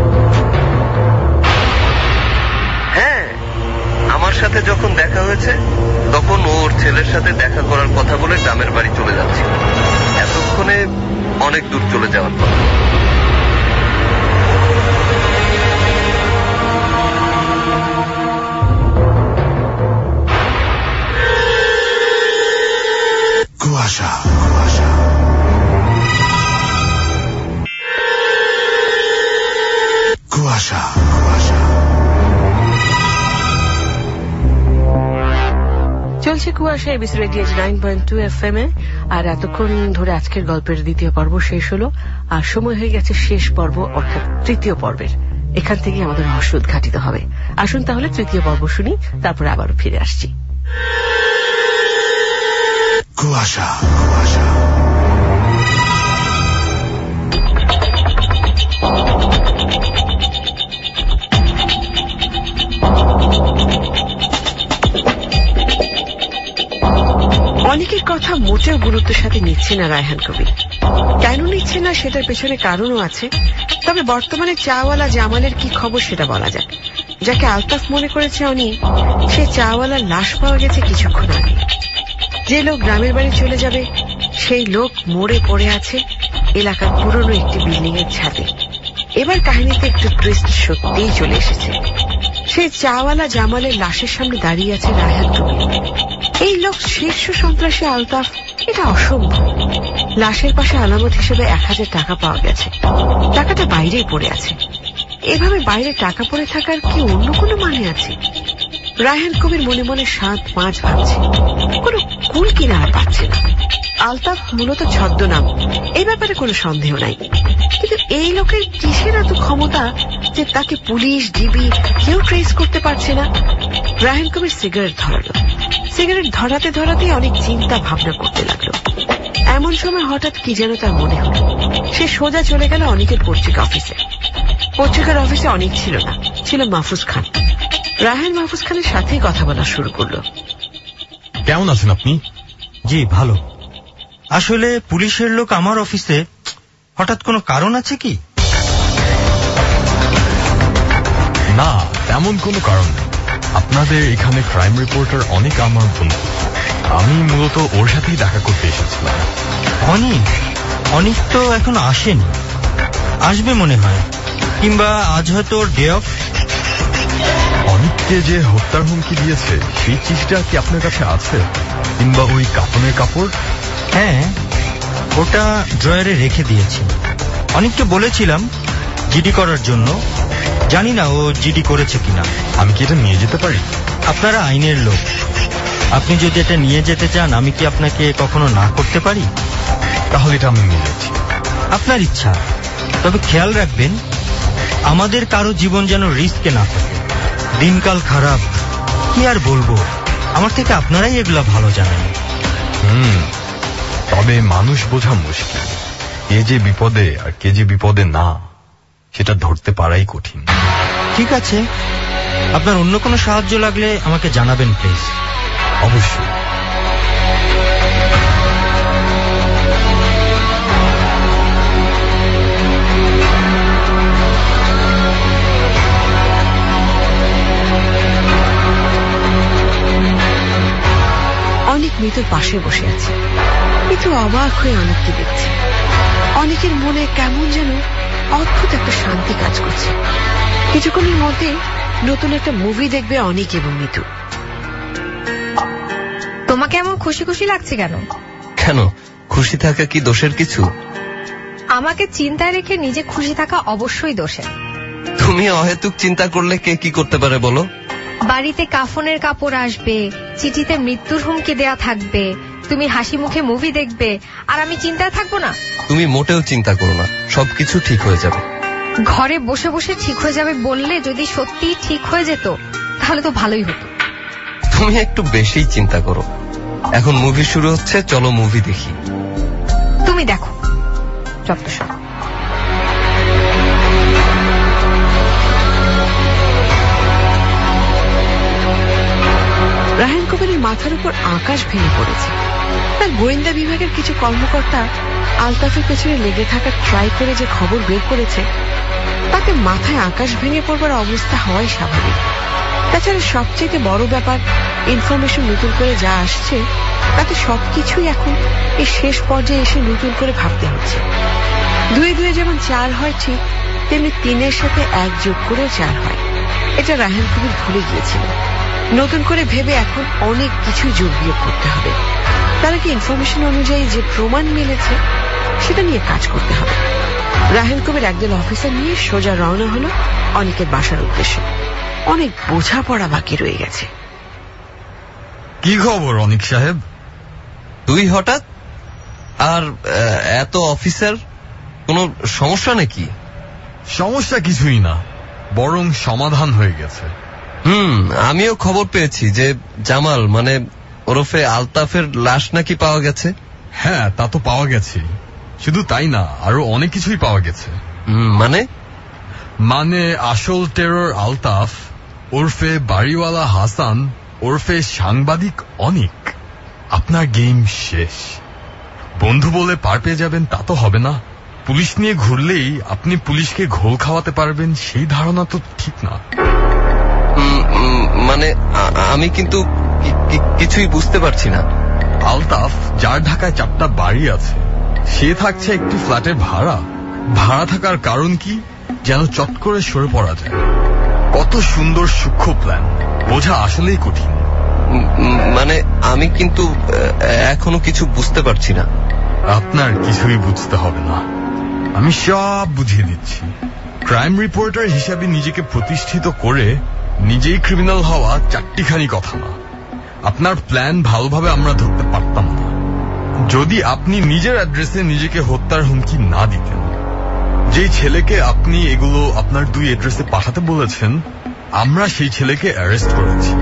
Speaker 8: হ্যাঁ, আমার সাথে যখন দেখা হয়েছে তখন ওর ছেলের সাথে দেখা করার কথা বলে গ্রামের বাড়ি চলে যাচ্ছিল। এতক্ষণে অনেক দূর চলে যাওয়ার কথা।
Speaker 2: কুয়াশা কুয়াশা কুয়াশা
Speaker 3: চলছে কুয়াশা এবিসি রেডিও 9.2 FM এ। আর এতক্ষণ ধরে আজকের গল্পের দ্বিতীয় পর্ব শেষ হলো, আর সময় হয়ে গেছে শেষ পর্ব অর্থাৎ তৃতীয় পর্বের। এখান থেকে আমাদের রহস্য উদ্ঘাটিত হবে। আসুন তাহলে তৃতীয় পর্ব শুনি, তারপরে আবারও ফিরে আসছি।
Speaker 2: কুয়াশা কুয়াশা
Speaker 3: অনেকের কথা মোটেও গুরুত্বের সাথে নিচ্ছে না রায়হান কবির। কেন নিচ্ছে না সেটার পেছনে কারণও আছে। তবে বর্তমানে চাওয়ালা জামালের কি খবর সেটা বলা যাক। যাকে আলতাফ মনে করেছে অনেক, সে চাওয়ালার লাশ পাওয়া গেছে কিছুক্ষণ আগে। যে লোক গ্রামের বাড়ি চলে যাবে সেই লোক মরে পড়ে আছে এলাকার পুরনো একটি বিল্ডিং এর ছাদে। এবার কাহিনীতে একটু টুইস্ট সত্যিই চলে এসেছে। সেই চাওয়ালা জামালের লাশের সামনে দাঁড়িয়ে আছে রায়হান কবির। এই লোক শীর্ষ সন্ত্রাসী আলতাফ, এটা অসম্ভব। লাশের পাশে আলামত হিসেবে 1000 টাকা পাওয়া গেছে। টাকাটা বাইরেই পড়ে আছে। এভাবে বাইরে টাকা পড়ে থাকার কি অন্য কোনো মানে আছে? রায়হান কবির মনে মনে 7-5 ভাবছে, কোনো কুল কিনারা পাচ্ছে না। আলতাফ মূলত ছদ্মনাম, এই ব্যাপারে কোনো সন্দেহ নাই। কিন্তু এই লোকের কিসের এত ক্ষমতা যে তাকে পুলিশ, ডিবি কেউ ট্রেস করতে পারছে না? রায়হান কবির সিগারেট ধরালো। সিগারেট ধরাতে ধরাতে অনেক চিন্তা ভাবনা করতে লাগলো। এমন সময় হঠাৎ কি যেন তার মনে হলো। সে সোজা চলে গেল অনেকের পত্রিকা অফিসে। পত্রিকার অফিসে অনেক ছিল না, ছিল মাহফুজ খান। রায়হান মাহফুজ খানের সাথেই কথা বলা শুরু করলো।
Speaker 10: কেমন আছেন আপনি?
Speaker 9: জি ভালো। আসলে পুলিশের লোক আমার অফিসে, হঠাৎ কোনো কারণ আছে কি?
Speaker 10: না, তেমন কোনো কারণ নেই। আপনাদের এখানে ক্রাইম রিপোর্টার অনেক আমার বন্ধু। আমি মূলত ওর সাথেই দেখা করতে এসেছিলাম।
Speaker 9: অনেক তো এখন আসেনি, আসবে মনে হয়, কিংবা আজ হয়তো ওর ডে অফ।
Speaker 10: অনেককে যে হত্যার হুমকি দিয়েছে সেই চিঠিটা কি আপনার কাছে আছে? কিংবা ওই কাফনের কাপড়?
Speaker 9: হ্যাঁ, ওটা ড্রয়ারে রেখে দিয়েছি। অনেককে বলেছিলাম জিডি করার জন্য, জানি না ও জিডি করেছে কিনা।
Speaker 10: আমি কি এটা নিয়ে যেতে পারি?
Speaker 9: আপনারা আইনের লোক, আপনি যদি এটা নিয়ে যেতে চান আমি কি আপনাকে কখনো না করতে পারি?
Speaker 10: তাহলে এটা আমি নিয়ে যাচ্ছি।
Speaker 9: আপনার ইচ্ছা, তবে খেয়াল রাখবেন আমাদের কারো জীবন যেন রিস্কে না থাকে। দিনকাল খারাপ, কি আর বলবো, আমার থেকে আপনারাই এগুলা ভালো জানেন।
Speaker 10: তবে মানুষ বোঝা মুশকিল। কে যে বিপদে আর কে যে বিপদে না, সেটা ধরতে পারাই কঠিন।
Speaker 9: ঠিক আছে, আপনার অন্য কোনো সাহায্য লাগলে আমাকে জানাবেন প্লিজ।
Speaker 10: অবশ্যই।
Speaker 3: অনেক মৃত্যুর পাশে বসে আছে, কিন্তু অবাক হয়ে অনেককে দেখছে। অনেকের মনে কেমন যেন অদ্ভুত একটা শান্তি কাজ করছে। কিছুক্ষণের মধ্যে নতুন একটা মুভি দেখবে অনেক এবং মিতু।
Speaker 7: তোমাকে এমন খুশি খুশি লাগছে কেন?
Speaker 8: কেন, খুশি থাকা কি দোষের কিছু?
Speaker 7: আমাকে চিন্তায় রেখে নিজে খুশি থাকা অবশ্যই দোষের।
Speaker 8: তুমি অহেতুক চিন্তা করলে কে কি করতে পারে বলো?
Speaker 7: বাড়িতে কাফনের কাপড় আসবে, চিঠিতে মৃত্যুর হুমকি দেয়া থাকবে, তুমি হাসি মুখে মুভি দেখবে, আর আমি চিন্তায় থাকবো না?
Speaker 8: তুমি মোটেও চিন্তা করো না, সবকিছু ঠিক হয়ে যাবে।
Speaker 7: ঘরে বসে বসে ঠিক হয়ে যাবে বললে যদি সত্যি ঠিক হয়ে যেত তাহলে তো ভালোই হতো।
Speaker 8: তুমি একটু বেশিই চিন্তা করো। এখন মুভি শুরু হচ্ছে, চলো মুভি দেখি।
Speaker 7: তুমি দেখো যত সব।
Speaker 3: রায়হান কবিরের মাথার উপর আকাশ ভেঙে পড়েছে। তার গোয়েন্দা বিভাগের কিছু কর্মকর্তা আলতাফের পেছনে লেগে থাকার ট্রাই করে যে খবর বের করেছে, তাতে মাথায় আকাশ ভেঙে পড়বার অবস্থা হওয়াই স্বাভাবিক। তাছাড়া সবচেয়ে বড় ব্যাপার, ইনফরমেশন নতুন করে যা আসছে তাতে সবকিছুই এখন এই শেষ পর্যায়ে এসে নতুন করে ভাবতে হচ্ছে। 2-2 যেমন 4 হয়, ঠিক তেমনি 3-এর সাথে 1 যোগ করেও 4 হয়। এটা রায়হান কবির ভুলে গিয়েছিল। নতুন করে ভেবে এখন অনেক কিছুই যোগ বিয়োগ করতে হবে। তার আগে ইনফরমেশন অনুযায়ী যে প্রমাণ মিলেছে সেটা নিয়ে কাজ করতে হবে। রায়হান কবির একদল অফিসার নিয়ে সোজা রওনা হলো অনেকের বাসার উদ্দেশ্যে। অনেক বোঝাপড়া বাকি রয়ে গেছে।
Speaker 10: কি খবর অনিক সাহেব?
Speaker 8: তুই হঠাৎ আর এত অফিসার, কোনো সমস্যা নাকি?
Speaker 10: সমস্যা কিছুই না, বরং সমাধান হয়ে গেছে।
Speaker 8: আমিও খবর পেয়েছি যে জামাল মানে ওরফে আলতাফের লাশ নাকি পাওয়া গেছে।
Speaker 10: হ্যাঁ, তা তো পাওয়া গেছে। শুধু তাই না, আরো অনেক কিছুই পাওয়া গেছে। মানে আসল টেরর আলতাফ ওরফে বাড়িওয়ালা হাসান ওরফে সাংবাদিক অনিক। আপনার গেম শেষ। বন্ধু বলে পার পেয়ে যাবেন তা তো হবে না। পুলিশ নিয়ে ঘুরলেই আপনি পুলিশকে ঘোল খাওয়াতে পারবেন সেই ধারণা তো ঠিক না।
Speaker 8: মানে আমি কিন্তু কিছুই বুঝতে পারছি না।
Speaker 10: আলতাফ, যার ঢাকায় 4টা বাড়ি আছে, সে থাকছে একটি ফ্ল্যাটের ভাড়া। ভাড়া থাকার কারণ কি, যেন চট করে সরে পড়া যায়। কত সুন্দর সূক্ষ্ম প্ল্যান, বোঝা আসলেই কঠিন।
Speaker 8: মানে আমি কিন্তু এখনো কিছু বুঝতে পারছি না।
Speaker 10: আপনার কিছুই বুঝতে হবে না, আমি সব বুঝিয়ে দিচ্ছি। ক্রাইম রিপোর্টার হিসাবে নিজেকে প্রতিষ্ঠিত করে নিজেই ক্রিমিনাল হওয়া চারটিখানি কথা না। আপনার প্ল্যান ভালোভাবে আমরা ধরতে পারতাম না যদি আপনি নিজের অ্যাড্রেসে নিজেকে হত্যার হুমকি না দিতেন। যে ছেলেকে আপনি এগুলো আপনার 2 অ্যাড্রেসে পাঠাতে বলেছেন, আমরা সেই ছেলেকে অ্যারেস্ট করেছি।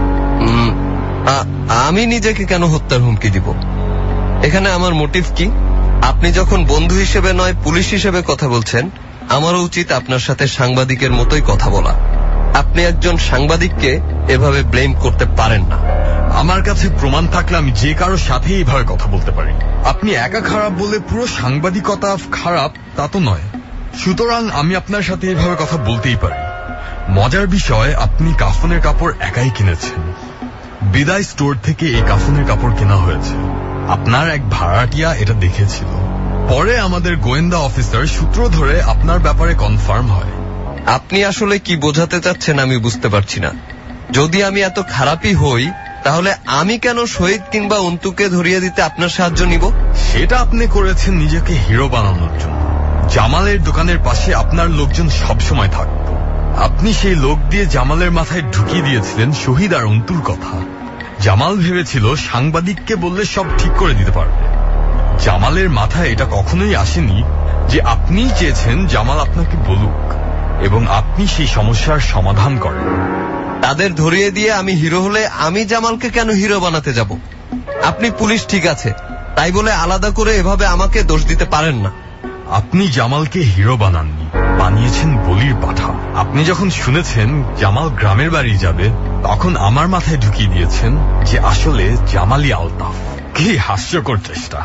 Speaker 8: আমি নিজেকে কেন হত্যার হুমকি দিব? এখানে আমার মোটিভ কি? আপনি যখন বন্ধু হিসেবে নয় পুলিশ হিসেবে কথা বলছেন, আমারও উচিত আপনার সাথে সাংবাদিকের মতোই কথা বলা। আপনি একজন সাংবাদিককে এভাবে ব্লেম করতে পারেন না।
Speaker 10: আমার কাছে প্রমাণ থাকলে আমি যে কারোর সাথে এইভাবে কথা বলতে পারি। আপনি একা খারাপ বলে পুরো সাংবাদিকতা খারাপ তা তো নয়, সুতরাং আমি আপনার সাথে এইভাবে কথা বলতেই পারি। মজার বিষয়, আপনি কাফনের কাপড় একাই কিনেছেন। বিদায় স্টোর থেকে এই কাফনের কাপড় কেনা হয়েছে। আপনার এক ভাড়াটিয়া এটা দেখেছিল। পরে আমাদের গোয়েন্দা অফিসার সূত্র ধরে আপনার ব্যাপারে কনফার্ম হয়।
Speaker 8: আপনি আসলে কি বোঝাতে চাচ্ছেন আমি বুঝতে পারছি না। যদি আমি এত খারাপই হই, তাহলে আমি কেন শহীদ কিংবা অন্তুকে ধরিয়ে দিতে আপনার সাহায্য নিব?
Speaker 10: সেটা আপনি করেছেন নিজেকে হিরো বানানোর জন্য। জামালের দোকানের পাশে আপনার লোকজন সবসময় থাকত। আপনি সেই লোক দিয়ে জামালের মাথায় ঢুকিয়ে দিয়েছিলেন শহীদ আর অন্তুর কথা। জামাল ভেবেছিল সাংবাদিককে বললে সব ঠিক করে দিতে পারবে। জামালের মাথায় এটা কখনোই আসেনি যে আপনি চেয়েছেন জামাল আপনাকে বলুক এবং আপনি সেই সমস্যার সমাধান করেন।
Speaker 8: তাদের ধরিয়ে দিয়ে আমি হিরো হলে আমি জামালকে কেন হিরো বানাতে যাব? আপনি পুলিশ ঠিক আছে, তাই বলে আলাদা করে এভাবে আমাকে দোষ দিতে পারেন না।
Speaker 10: আপনি জামালকে হিরো বানাননি, বানিয়েছেন বলির পাঠা। আপনি যখন শুনেছেন জামাল গ্রামের বাড়ি যাবে, তখন আমার মাথায় ঢুকিয়ে দিয়েছেন যে আসলে জামালই আলতাফ। কি হাস্যকর চেষ্টা!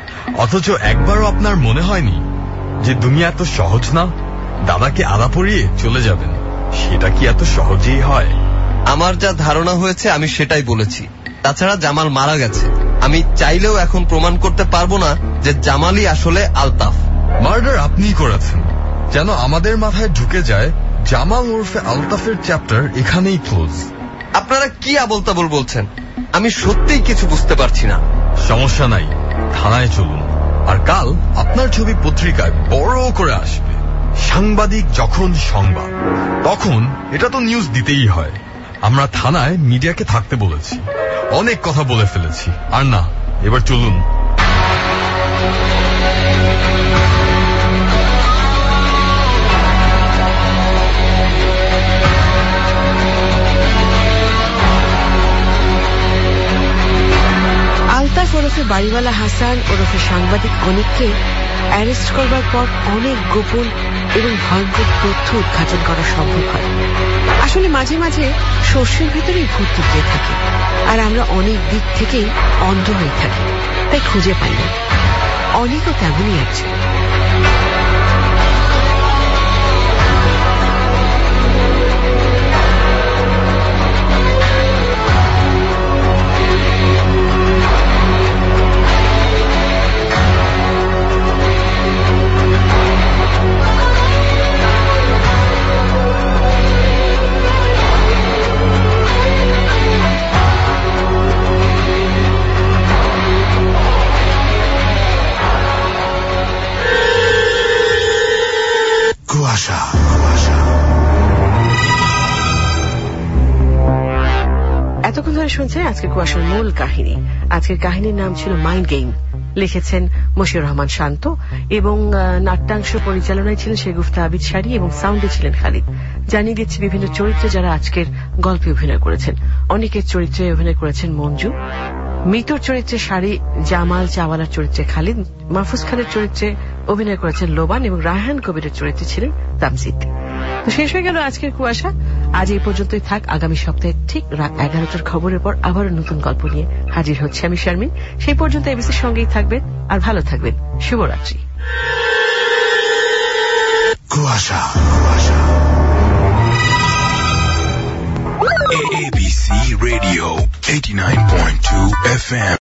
Speaker 10: অথচ একবারও আপনার মনে হয়নি যে দুনিয়া এত সহজ না। দাদাকে আদা পরিয়ে চলে যাবেন, সেটা কি এত সহজেই হয়?
Speaker 8: আমার যা ধারণা হয়েছে আমি সেটাই বলেছি। তাছাড়া জামাল মারা গেছে। আমি চাইলেও এখন প্রমাণ করতে পারবো না যে জামালই আসলে আলতাফ।
Speaker 10: মার্ডার আপনিই করেছেন, যেন আমাদের মাথায় ঢুকে যায় জামাল ওরফে আলতাফের চ্যাপ্টার এখানেই ক্লোজ।
Speaker 8: আপনারা কি আবল তাবল বলছেন? আমি সত্যিই কিছু বুঝতে পারছি না।
Speaker 10: সমস্যা নাই, থানায় চলুন। আর কাল আপনার ছবি পত্রিকায় বড় করে আসবে। সাংবাদিক যখন সংবাদ, তখন এটা তো নিউজ দিতেই হয়। আমরা থানায় মিডিয়াকে থাকতে বলেছি। অনেক কথা বলে ফেলেছি, আর না, এবার চলুন।
Speaker 3: আলতাফ ওরফে বাড়িওয়ালা হাসান ওরফে সাংবাদিক অনেককে অ্যারেস্ট করবার পর অনেক গোপন এবং ভয়ঙ্কর তথ্য উদ্ঘাটন করা সম্ভব হয়। আসলে মাঝে মাঝে শস্যের ভেতরেই ভূত লুকিয়ে থাকে, আর আমরা অনেক দিক থেকেই অন্ধ হয়ে থাকি, তাই খুঁজে পাই না। অনেকও তেমনই আছে। এতক্ষণ ধরে শুনছেন আজকে কুয়াশার মূল কাহিনী। আজকের কাহিনীর নাম ছিল মাইন্ড গেম। লিখেছেন মশিউর রহমান শান্ত এবং নাট্যাংশ পরিচালনায় ছিলেন শেগুফতা আবিদ শাড়ি এবং সাউন্ডে ছিলেন খালিদ। জানিয়ে দিচ্ছি বিভিন্ন চরিত্রে যারা আজকের গল্পে অভিনয় করেছেন। অনেকের চরিত্রে অভিনয় করেছেন মঞ্জু, মৃতর চরিত্রে শাড়ি, জামাল চাওয়ালার চরিত্রে খালিদ, মাহফুজ খানের চরিত্রে অভিনয় করেছেন লোবান এবং রায়হান কবিরের চরিত্রে ছিলেন তামজিদ। তো শেষ হয়ে গেল আজকের কুয়াশা। আজ এই পর্যন্তই থাক। আগামী সপ্তাহে ঠিক রাত 11টার খবরের পর আবারও নতুন গল্প নিয়ে হাজির হচ্ছে আমি শারমিন। সেই পর্যন্ত এবিসির সঙ্গেই থাকবেন আর ভালো থাকবেন। শুভরাত্রি।
Speaker 2: কুয়াশা ABC Radio 89.2 FM